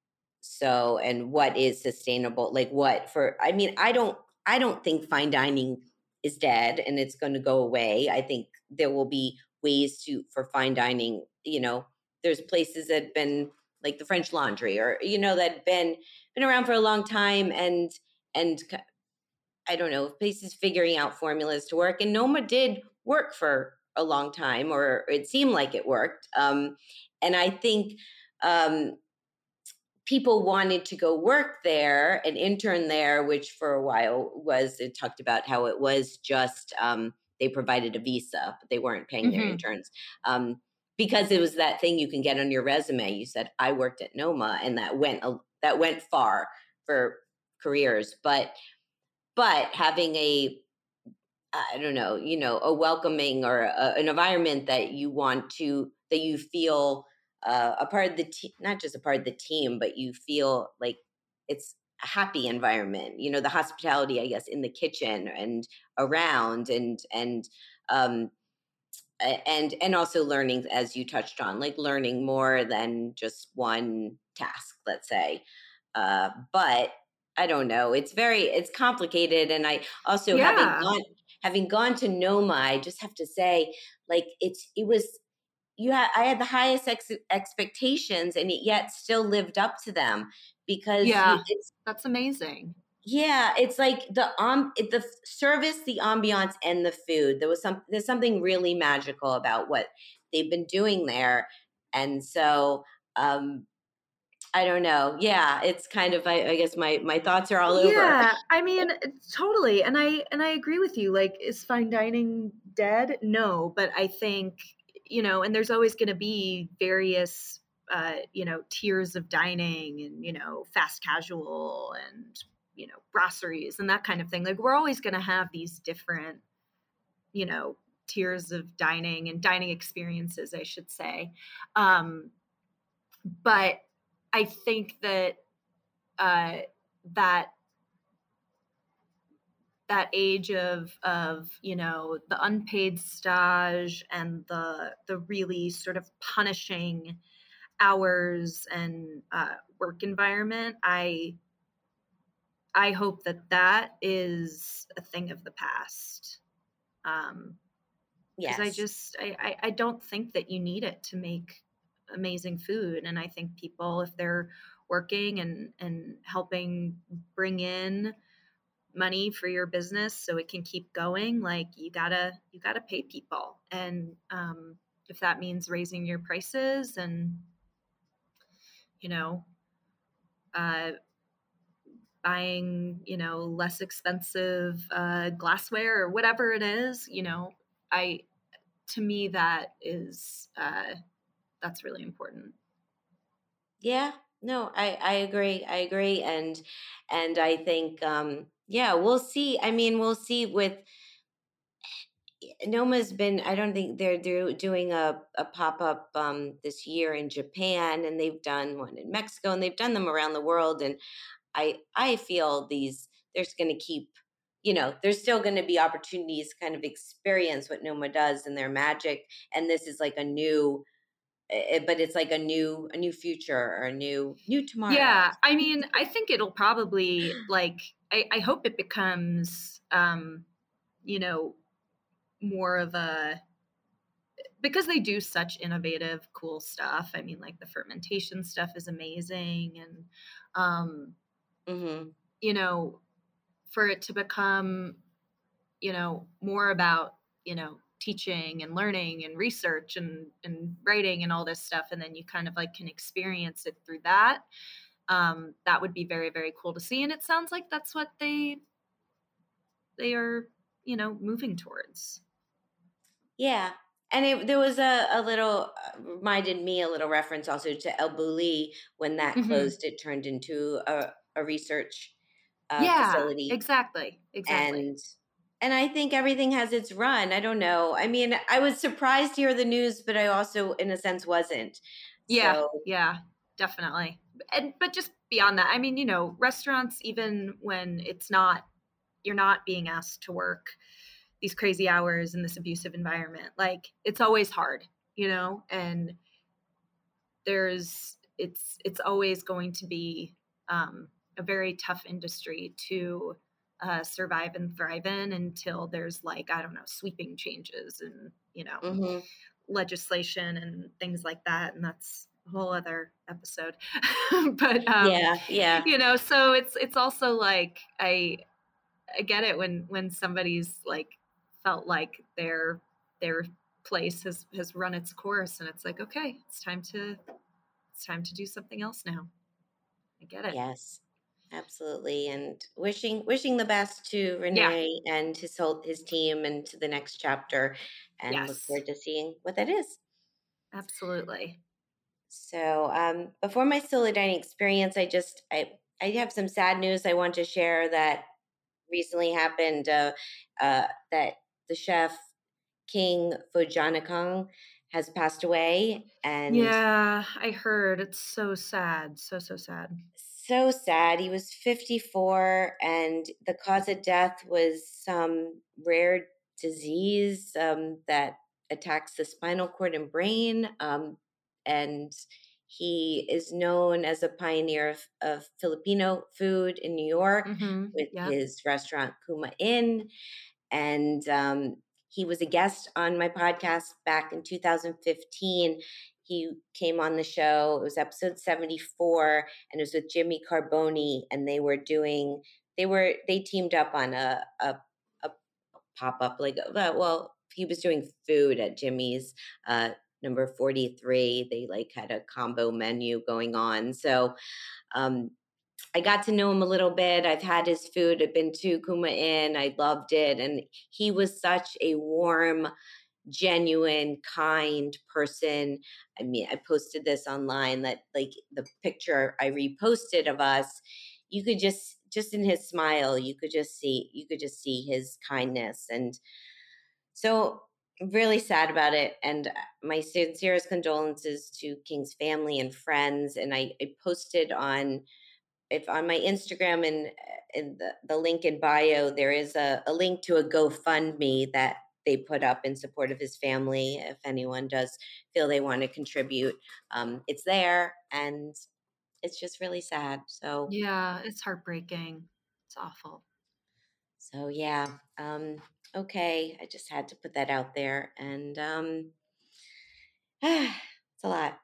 [SPEAKER 1] so and what is sustainable? Like what for? I mean, I don't I don't think fine dining is dead and it's going to go away. I think there will be ways to for fine dining. You know, there's places that have been like the French Laundry, or you know, that have been been around for a long time, and and I don't know, places figuring out formulas to work. And Noma did work for a long time, or it seemed like it worked. Um, and I think um, people wanted to go work there and intern there, which for a while was, it talked about how it was just, um, they provided a visa, but they weren't paying their
[SPEAKER 3] Mm-hmm.
[SPEAKER 1] interns. Um, because it was that thing you can get on your resume. You said, I worked at Noma, and that went, a, that went far for careers. But, but having a, I don't know, you know, a welcoming or a, an environment that you want to, that you feel uh, a part of the team, not just a part of the team, but you feel like it's a happy environment, you know, the hospitality, I guess, in the kitchen and around, and, and, um, a- and, and also learning, as you touched on, like learning more than just one task, let's say. Uh, but I don't know. It's very, it's complicated. And I also having
[SPEAKER 3] Yeah.
[SPEAKER 1] gone, having gone to Noma, I just have to say, like, it's, it was, you had, I had the highest ex- expectations, and it yet still lived up to them, because you,
[SPEAKER 3] Yeah.
[SPEAKER 1] it's,
[SPEAKER 3] That's amazing.
[SPEAKER 1] yeah, it's like the um it- the f- service, the ambiance, and the food. There was some there's something really magical about what they've been doing there, and so um I don't know. Yeah, it's kind of I, I guess my my thoughts are all over.
[SPEAKER 3] Yeah, I mean, it's totally. And I and I agree with you. Like, is fine dining dead? No, but I think, you know, and there's always going to be various uh, you know, tiers of dining, and, you know, fast casual, and, you know, brasseries and that kind of thing. Like, we're always going to have these different, you know, tiers of dining and dining experiences, I should say. Um, but I think that uh that that age of of you know, the unpaid stage and the the really sort of punishing hours and uh, work environment, i i hope that that is a thing of the past, um because i
[SPEAKER 1] Yes.
[SPEAKER 3] just I, I i don't think that you need it to make amazing food. And I think people, if they're working and and helping bring in money for your business so it can keep going, like, you gotta you gotta pay people. And um, if that means raising your prices, and, you know, uh, buying, you know, less expensive uh, glassware or whatever it is, you know, I to me that is uh, that's really important.
[SPEAKER 1] Yeah. No, I I agree. I agree, and and I think um yeah, we'll see. I mean, we'll see with Noma's been, I don't think they're do, doing a, a pop up um, this year in Japan, and they've done one in Mexico, and they've done them around the world. And I I feel these there's going to keep, you know, there's still going to be opportunities to kind of experience what Noma does and their magic. And this is like a new, eh, but it's like a new a new future, or a new new tomorrow.
[SPEAKER 3] Yeah, I mean, I think it'll probably, like, I, I hope it becomes, um, you know, more of a, because they do such innovative, cool stuff. I mean, like, the fermentation stuff is amazing, and um,
[SPEAKER 1] Hmm.
[SPEAKER 3] you know, for it to become, you know, more about, you know, teaching and learning and research and and writing and all this stuff, and then you kind of like can experience it through that. Um, that would be very, very cool to see, and it sounds like that's what they they are, you know, moving towards.
[SPEAKER 1] Yeah. And it, there was a, a little, uh, reminded me a little reference also to El Bulli. When that
[SPEAKER 3] Hmm.
[SPEAKER 1] closed, it turned into a, a research uh,
[SPEAKER 3] Yeah,
[SPEAKER 1] facility.
[SPEAKER 3] exactly. Exactly.
[SPEAKER 1] And and I think everything has its run. I don't know. I mean, I was surprised to hear the news, but I also, in a sense, wasn't.
[SPEAKER 3] Yeah,
[SPEAKER 1] So,
[SPEAKER 3] yeah, definitely. And but just beyond that, I mean, you know, restaurants, even when it's not, you're not being asked to work these crazy hours in this abusive environment, like it's always hard, you know, and there's it's it's always going to be um, a very tough industry to uh, survive and thrive in until there's, like, I don't know, sweeping changes and, you know,
[SPEAKER 1] mhm.
[SPEAKER 3] legislation and things like that, and that's a whole other episode. But um
[SPEAKER 1] Yeah, yeah.
[SPEAKER 3] you know, so it's it's also like i i get it when when somebody's like felt like their their place has has run its course, and it's like, okay, it's time to it's time to do something else now. I get it.
[SPEAKER 1] Yes, absolutely. And wishing wishing the best to
[SPEAKER 3] Yeah.
[SPEAKER 1] Renee and his whole his team and to the next chapter, and look
[SPEAKER 3] Yes,
[SPEAKER 1] forward to seeing what that is.
[SPEAKER 3] absolutely.
[SPEAKER 1] So, um, before my solo dining experience, I just I I have some sad news I want to share that recently happened. Uh, uh, that the chef King Fujanakong has passed away, and
[SPEAKER 3] Yeah, I heard. It's so sad, so so sad.
[SPEAKER 1] so sad. He was fifty-four, and the cause of death was some rare disease um, that attacks the spinal cord and brain. Um, and he is known as a pioneer of, of Filipino food in New York
[SPEAKER 3] Mm-hmm.
[SPEAKER 1] with
[SPEAKER 3] Yep.
[SPEAKER 1] his restaurant Kuma Inn. And um, he was a guest on my podcast back in two thousand fifteen. He came on the show. It was episode seventy-four, and it was with Jimmy Carboni, and they were doing they were they teamed up on a a, a pop up, like, uh, well, he was doing food at Jimmy's uh, number forty-three. They like had a combo menu going on, so um, I got to know him a little bit. I've had his food. I've been to Kuma Inn. I loved it. And he was such a warm, genuine, kind person. I mean, I posted this online, that like the picture I reposted of us, you could just just in his smile, you could just see you could just see his kindness. And so I'm really sad about it. And uh, my sincerest condolences to King's family and friends. And I, I posted on if on my Instagram, and in the, the link in bio, there is a, a link to a GoFundMe that they put up in support of his family. If anyone does feel they want to contribute, um, it's there, and it's just really sad. So,
[SPEAKER 3] Yeah, it's heartbreaking. It's awful.
[SPEAKER 1] so yeah. Um, okay, I just had to put that out there, and um, it's a lot.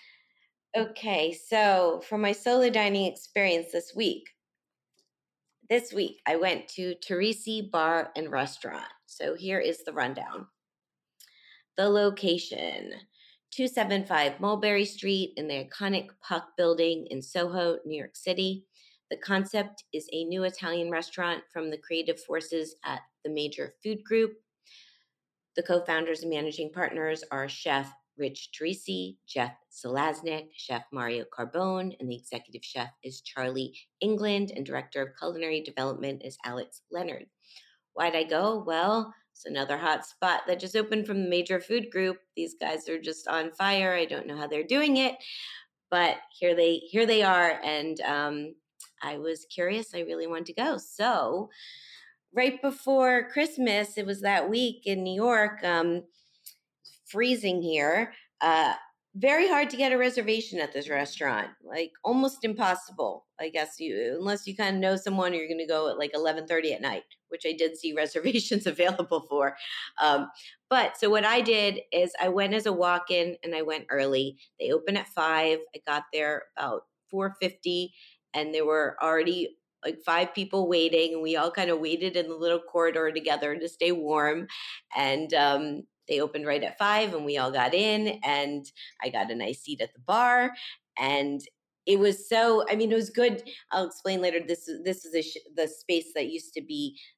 [SPEAKER 1] Okay, so for my solo dining experience this week, This week, I went to Teresi Bar and Restaurant. So here is the rundown. The location: two seventy-five Mulberry Street in the iconic Puck Building in Soho, New York City. The concept is a new Italian restaurant from the creative forces at the Major Food Group. The co founders and managing partners are Chef Rich Teresi, Jeff Selaznick, Chef Mario Carbone, and the executive chef is Charlie England, and director of culinary development is Alex Leonard. Why'd I go? Well, it's another hot spot that just opened from the Major Food Group. These guys are just on fire. I don't know how they're doing it, but here they here they are, and um, I was curious. I really wanted to go, so right before Christmas, it was that week in New York. Um, freezing here. Uh, very hard to get a reservation at this restaurant, like almost impossible. I guess you, unless you kind of know someone, you're going to go at like eleven thirty at night, which I did see reservations available for. Um, but so what I did is I went as a walk-in, and I went early. They open at five. I got there about four fifty, and there were already like five people waiting, and we all kind of waited in the little corridor together to stay warm. And um, they opened right at five, and we all got in, and I got a nice seat at the bar. And it was so, I mean, it was good. I'll explain later. This this is a sh- the space that used to be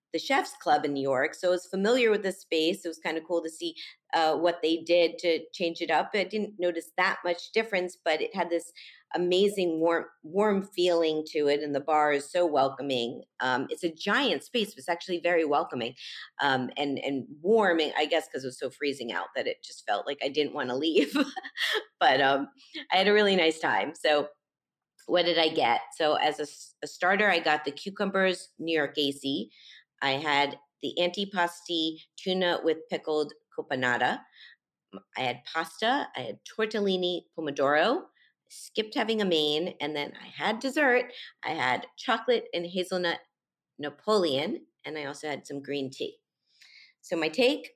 [SPEAKER 1] the Chef's Club in New York. So I was familiar with the space. It was kind of cool to see uh, what they did to change it up. I didn't notice that much difference, but it had this amazing warm warm feeling to it, and the bar is so welcoming. Um, it's a giant space, but it's actually very welcoming, um, and and warming, I guess, because it was so freezing out that it just felt like I didn't want to leave. But um, I had a really nice time. So what did I get? So as a, a starter, I got the cucumbers New York A C. I had the antipasti tuna with pickled caponata. I had pasta. I had tortellini pomodoro. Skipped having a main, and then I had dessert. I had chocolate and hazelnut Napoleon, and I also had some green tea. So my take,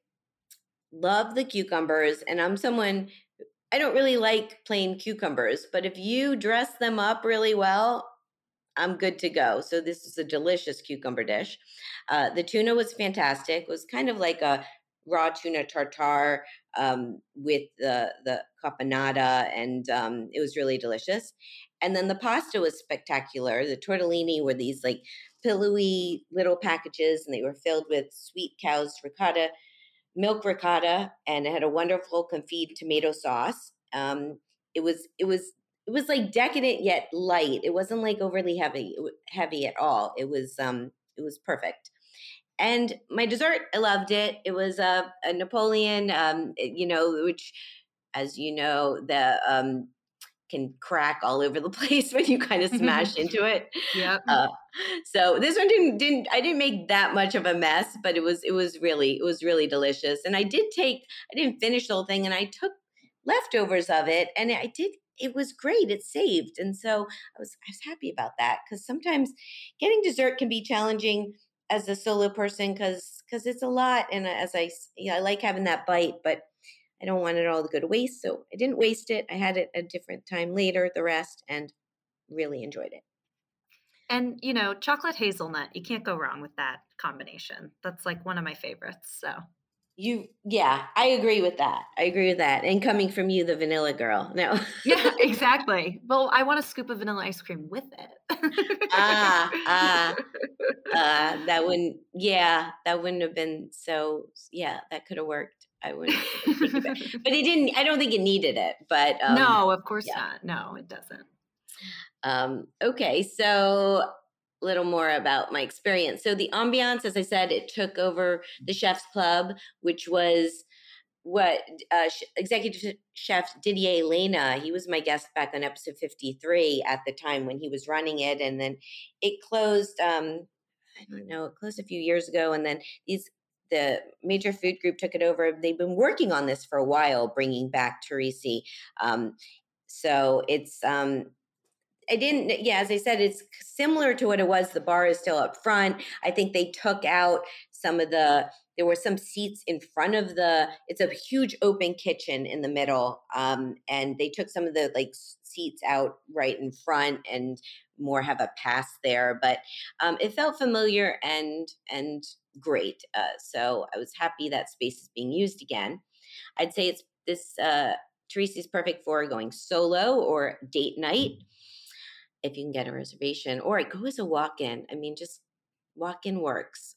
[SPEAKER 1] love the cucumbers, and I'm someone, I don't really like plain cucumbers, but if you dress them up really well, I'm good to go. So this is a delicious cucumber dish. Uh, the tuna was fantastic. It was kind of like a raw tuna tartare um, with the the caponata, and um, it was really delicious. And then the pasta was spectacular. The tortellini were these like pillowy little packages, and they were filled with sweet cow's ricotta, milk ricotta, and it had a wonderful confit tomato sauce. Um, it was it was it was like decadent yet light. It wasn't like overly heavy heavy at all. It was um it was perfect. And my dessert, I loved it. It was a, a Napoleon, um, you know, which, as you know, the um, can crack all over the place when you kind of smash into it.
[SPEAKER 3] Yep.
[SPEAKER 1] Uh, so this one didn't didn't I didn't make that much of a mess, but it was it was really it was really delicious. And I did take I didn't finish the whole thing, and I took leftovers of it, and I did it was great. It saved, and so I was I was happy about that, because sometimes getting dessert can be challenging as a solo person, because because it's a lot, and as I yeah, I like having that bite, but I don't want it all to go to waste. So I didn't waste it. I had it a different time later, the rest, and really enjoyed it.
[SPEAKER 3] And, you know, chocolate hazelnut, you can't go wrong with that combination. That's like one of my favorites. So,
[SPEAKER 1] You, yeah, I agree with that. I agree with that. And coming from you, the vanilla girl. No.
[SPEAKER 3] yeah, exactly. Well, I want a scoop of vanilla ice cream with it.
[SPEAKER 1] ah, ah, uh, that wouldn't, yeah, that wouldn't have been so, yeah, that could have worked. I wouldn't think of it. But it didn't, I don't think it needed it. But um,
[SPEAKER 3] no, of course
[SPEAKER 1] yeah.
[SPEAKER 3] not. No, it doesn't.
[SPEAKER 1] Um, okay, so a little more about my experience. So the ambiance, as I said, it took over the Chef's Club, which was what uh, executive chef Didier Lena, he was my guest back on episode fifty-three at the time when he was running it. And then it closed, um, I don't know, it closed a few years ago. And then these, the major food group took it over. They've been working on this for a while, bringing back Teresi. Um, so it's, um, I didn't, yeah, as I said, it's similar to what it was. The bar is still up front. I think they took out some of the, there were some seats in front of the, it's a huge open kitchen in the middle. Um, and they took some of the like seats out right in front and more have a pass there. But um, it felt familiar and, and great. Uh, so I was happy that space is being used again. I'd say it's this, uh, Teresi's perfect for going solo or date night, if you can get a reservation, or go as a walk-in. I mean, just walk-in works.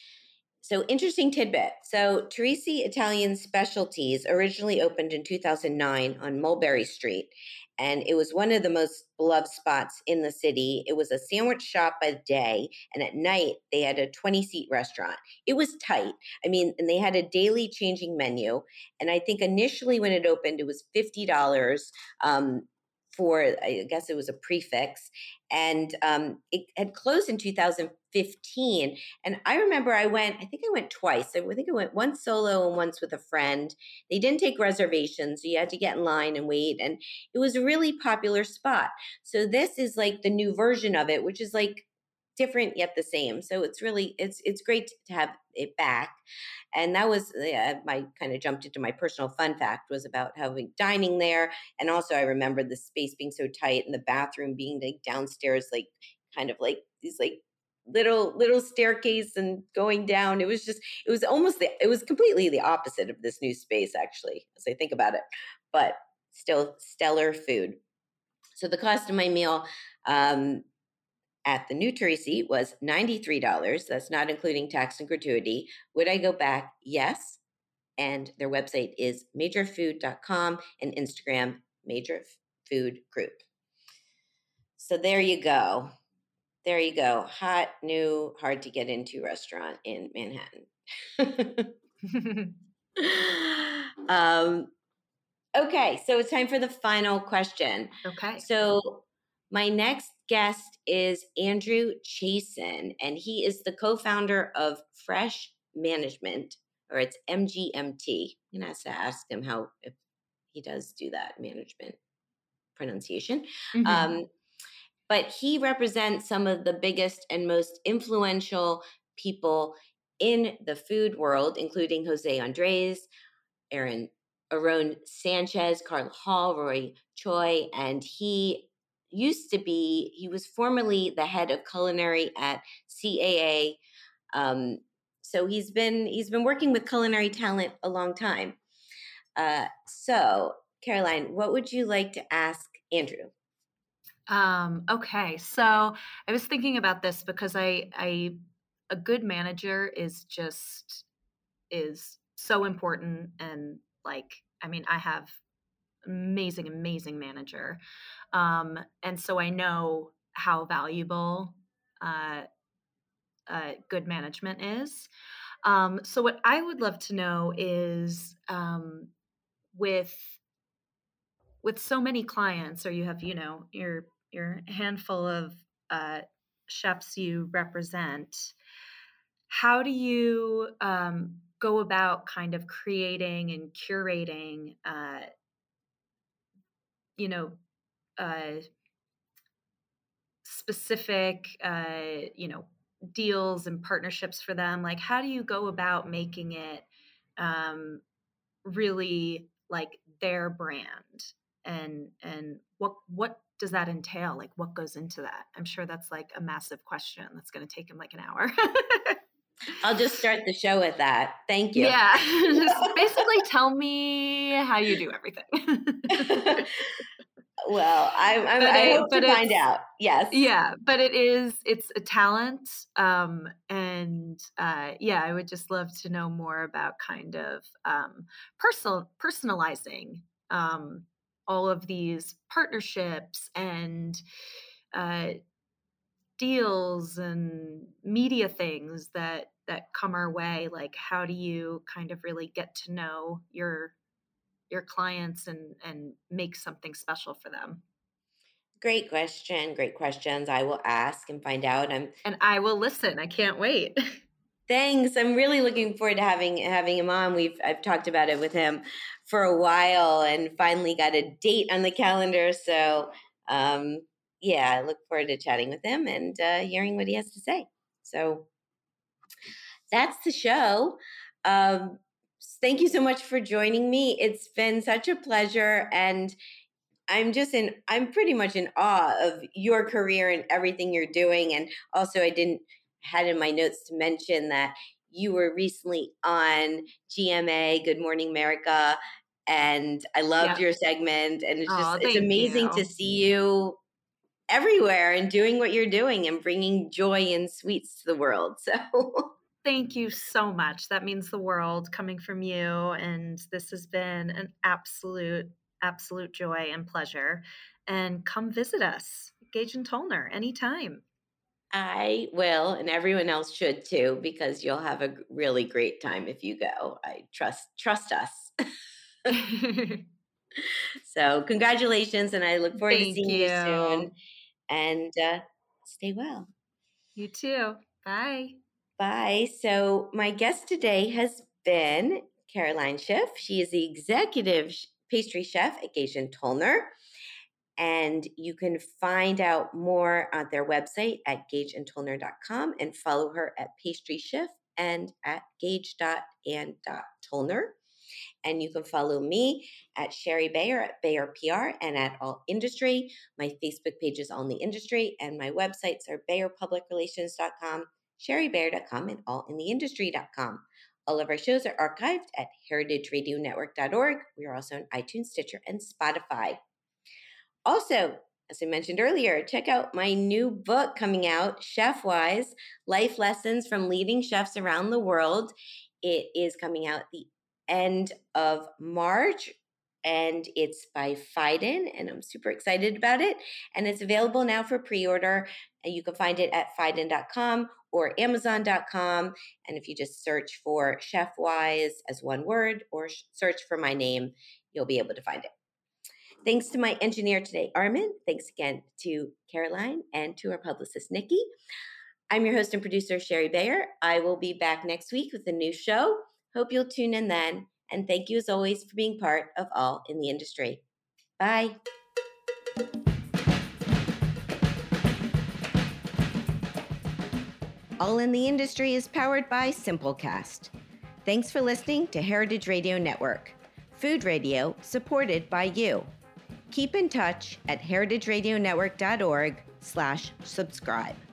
[SPEAKER 1] So interesting tidbit. So Teresi Italian Specialties originally opened in two thousand nine on Mulberry Street, and it was one of the most beloved spots in the city. It was a sandwich shop by day, and at night they had a twenty-seat restaurant. It was tight. I mean, and they had a daily changing menu, and I think initially when it opened, it was fifty dollars. Um, for, I guess it was a prefix, and um, it had closed in two thousand fifteen. And I remember I went, I think I went twice. I think I went once solo and once with a friend. They didn't take reservations, so you had to get in line and wait. And it was a really popular spot. So this is like the new version of it, which is like different yet the same. So it's really, it's it's great to have it back. And that was uh, my kind of jumped into my personal fun fact was about having dining there. And also I remember the space being so tight and the bathroom being like downstairs, like kind of like these like little little staircase and going down. It was just, it was almost the, it was completely the opposite of this new space, actually, as I think about it, but still stellar food. So the cost of my meal, um, at the Nutri receipt was ninety-three dollars. That's not including tax and gratuity. Would I go back? Yes. And their website is major food dot com and Instagram, Major Food Group. So there you go. There you go. Hot, new, hard to get into restaurant in Manhattan. um, okay, so it's time for the final question.
[SPEAKER 3] Okay.
[SPEAKER 1] So my next guest is Andrew Chasen, and he is the co-founder of Fresh Management, or it's M G M T. I'm gonna have to ask him how if he does do that management pronunciation.
[SPEAKER 3] Mm-hmm.
[SPEAKER 1] Um, but he represents some of the biggest and most influential people in the food world, including Jose Andres, Aaron Aaron Sanchez, Carl Hall, Roy Choi, and he used to be, he was formerly the head of culinary at C A A. Um, so he's been he's been working with culinary talent a long time. Uh, so, Caroline, what would you like to ask Andrew?
[SPEAKER 3] Um, okay, so I was thinking about this because I, I, a good manager is just is so important, and like, I mean, I have amazing, amazing manager, um, and so I know how valuable uh, uh, good management is. Um, so what I would love to know is um, with with so many clients, or you have, you know, your your handful of uh, chefs you represent, how do you um, go about kind of creating and curating, uh, you know, uh, specific, uh, you know, deals and partnerships for them? Like, how do you go about making it um, really like their brand? And and what what does that entail? Like, what goes into that? I'm sure that's like a massive question that's going to take him like an hour.
[SPEAKER 1] I'll just start the show with that. Thank you.
[SPEAKER 3] Yeah, just basically tell me how you do everything.
[SPEAKER 1] Well, I'm, I'm,
[SPEAKER 3] But
[SPEAKER 1] I
[SPEAKER 3] it-
[SPEAKER 1] hope
[SPEAKER 3] but
[SPEAKER 1] to find
[SPEAKER 3] it's-
[SPEAKER 1] out. Yes.
[SPEAKER 3] Yeah, but it is, it's a talent. Um, and uh, yeah, I would just love to know more about kind of um, personal personalizing um, all of these partnerships and uh, deals and media things that that come our way. Like, how do you kind of really get to know your your clients and and make something special for them?
[SPEAKER 1] Great question. Great questions. I will ask and find out. I'm
[SPEAKER 3] And I will listen. I can't wait.
[SPEAKER 1] Thanks. I'm really looking forward to having having him on. We've I've talked about it with him for a while and finally got a date on the calendar. So um, yeah, I look forward to chatting with him and uh, hearing what he has to say. So that's the show. Um, thank you so much for joining me. It's been such a pleasure, and I'm just in, I'm pretty much in awe of your career and everything you're doing. And also, I didn't, had in my notes to mention that you were recently on G M A, Good Morning America. And I loved
[SPEAKER 3] Yeah.
[SPEAKER 1] your segment. And it's just,
[SPEAKER 3] Aw,
[SPEAKER 1] it's
[SPEAKER 3] thank
[SPEAKER 1] amazing to
[SPEAKER 3] you.
[SPEAKER 1] see you everywhere and doing what you're doing and bringing joy and sweets to the world. So
[SPEAKER 3] Thank you so much. That means the world coming from you. And this has been an absolute, absolute joy and pleasure. And come visit us, Gage and Tollner, anytime.
[SPEAKER 1] I will, and everyone else should too, because you'll have a g- really great time if you go. I trust trust us. So congratulations, and I look forward to
[SPEAKER 3] Thank
[SPEAKER 1] seeing you soon.
[SPEAKER 3] you.
[SPEAKER 1] And uh, stay well.
[SPEAKER 3] You too. Bye.
[SPEAKER 1] Bye. So my guest today has been Caroline Schiff. She is the executive sh- pastry chef at Gage and Tollner. And you can find out more on their website at gage and tollner dot com and follow her at Pastry Chef and at gage dot and dot tollner. And you can follow me at Sherry Bayer at Bayer P R and at All Industry. My Facebook page is All in the Industry, and my websites are bayer public relations dot com, sherry bayer dot com, and all in the industry dot com. All of our shows are archived at heritage radio network dot org. We are also on iTunes, Stitcher, and Spotify. Also, As I mentioned earlier, check out my new book coming out, Chef Wise, Life Lessons from Leading Chefs Around the World. It is coming out the end of March, and it's by Phaidon, and I'm super excited about it. And it's available now for pre-order, and you can find it at phaidon dot com or amazon dot com. And if you just search for Chef Wise as one word or search for my name, you'll be able to find it. Thanks to my engineer today, Armin. Thanks again to Caroline and to our publicist, Nikki. I'm your host and producer, Sherry Bayer. I will be back next week with a new show. Hope you'll tune in then. And thank you as always for being part of All in the Industry. Bye. All in the Industry is powered by Simplecast. Thanks for listening to Heritage Radio Network, food radio supported by you. Keep in touch at heritageradionetwork dot org slash subscribe.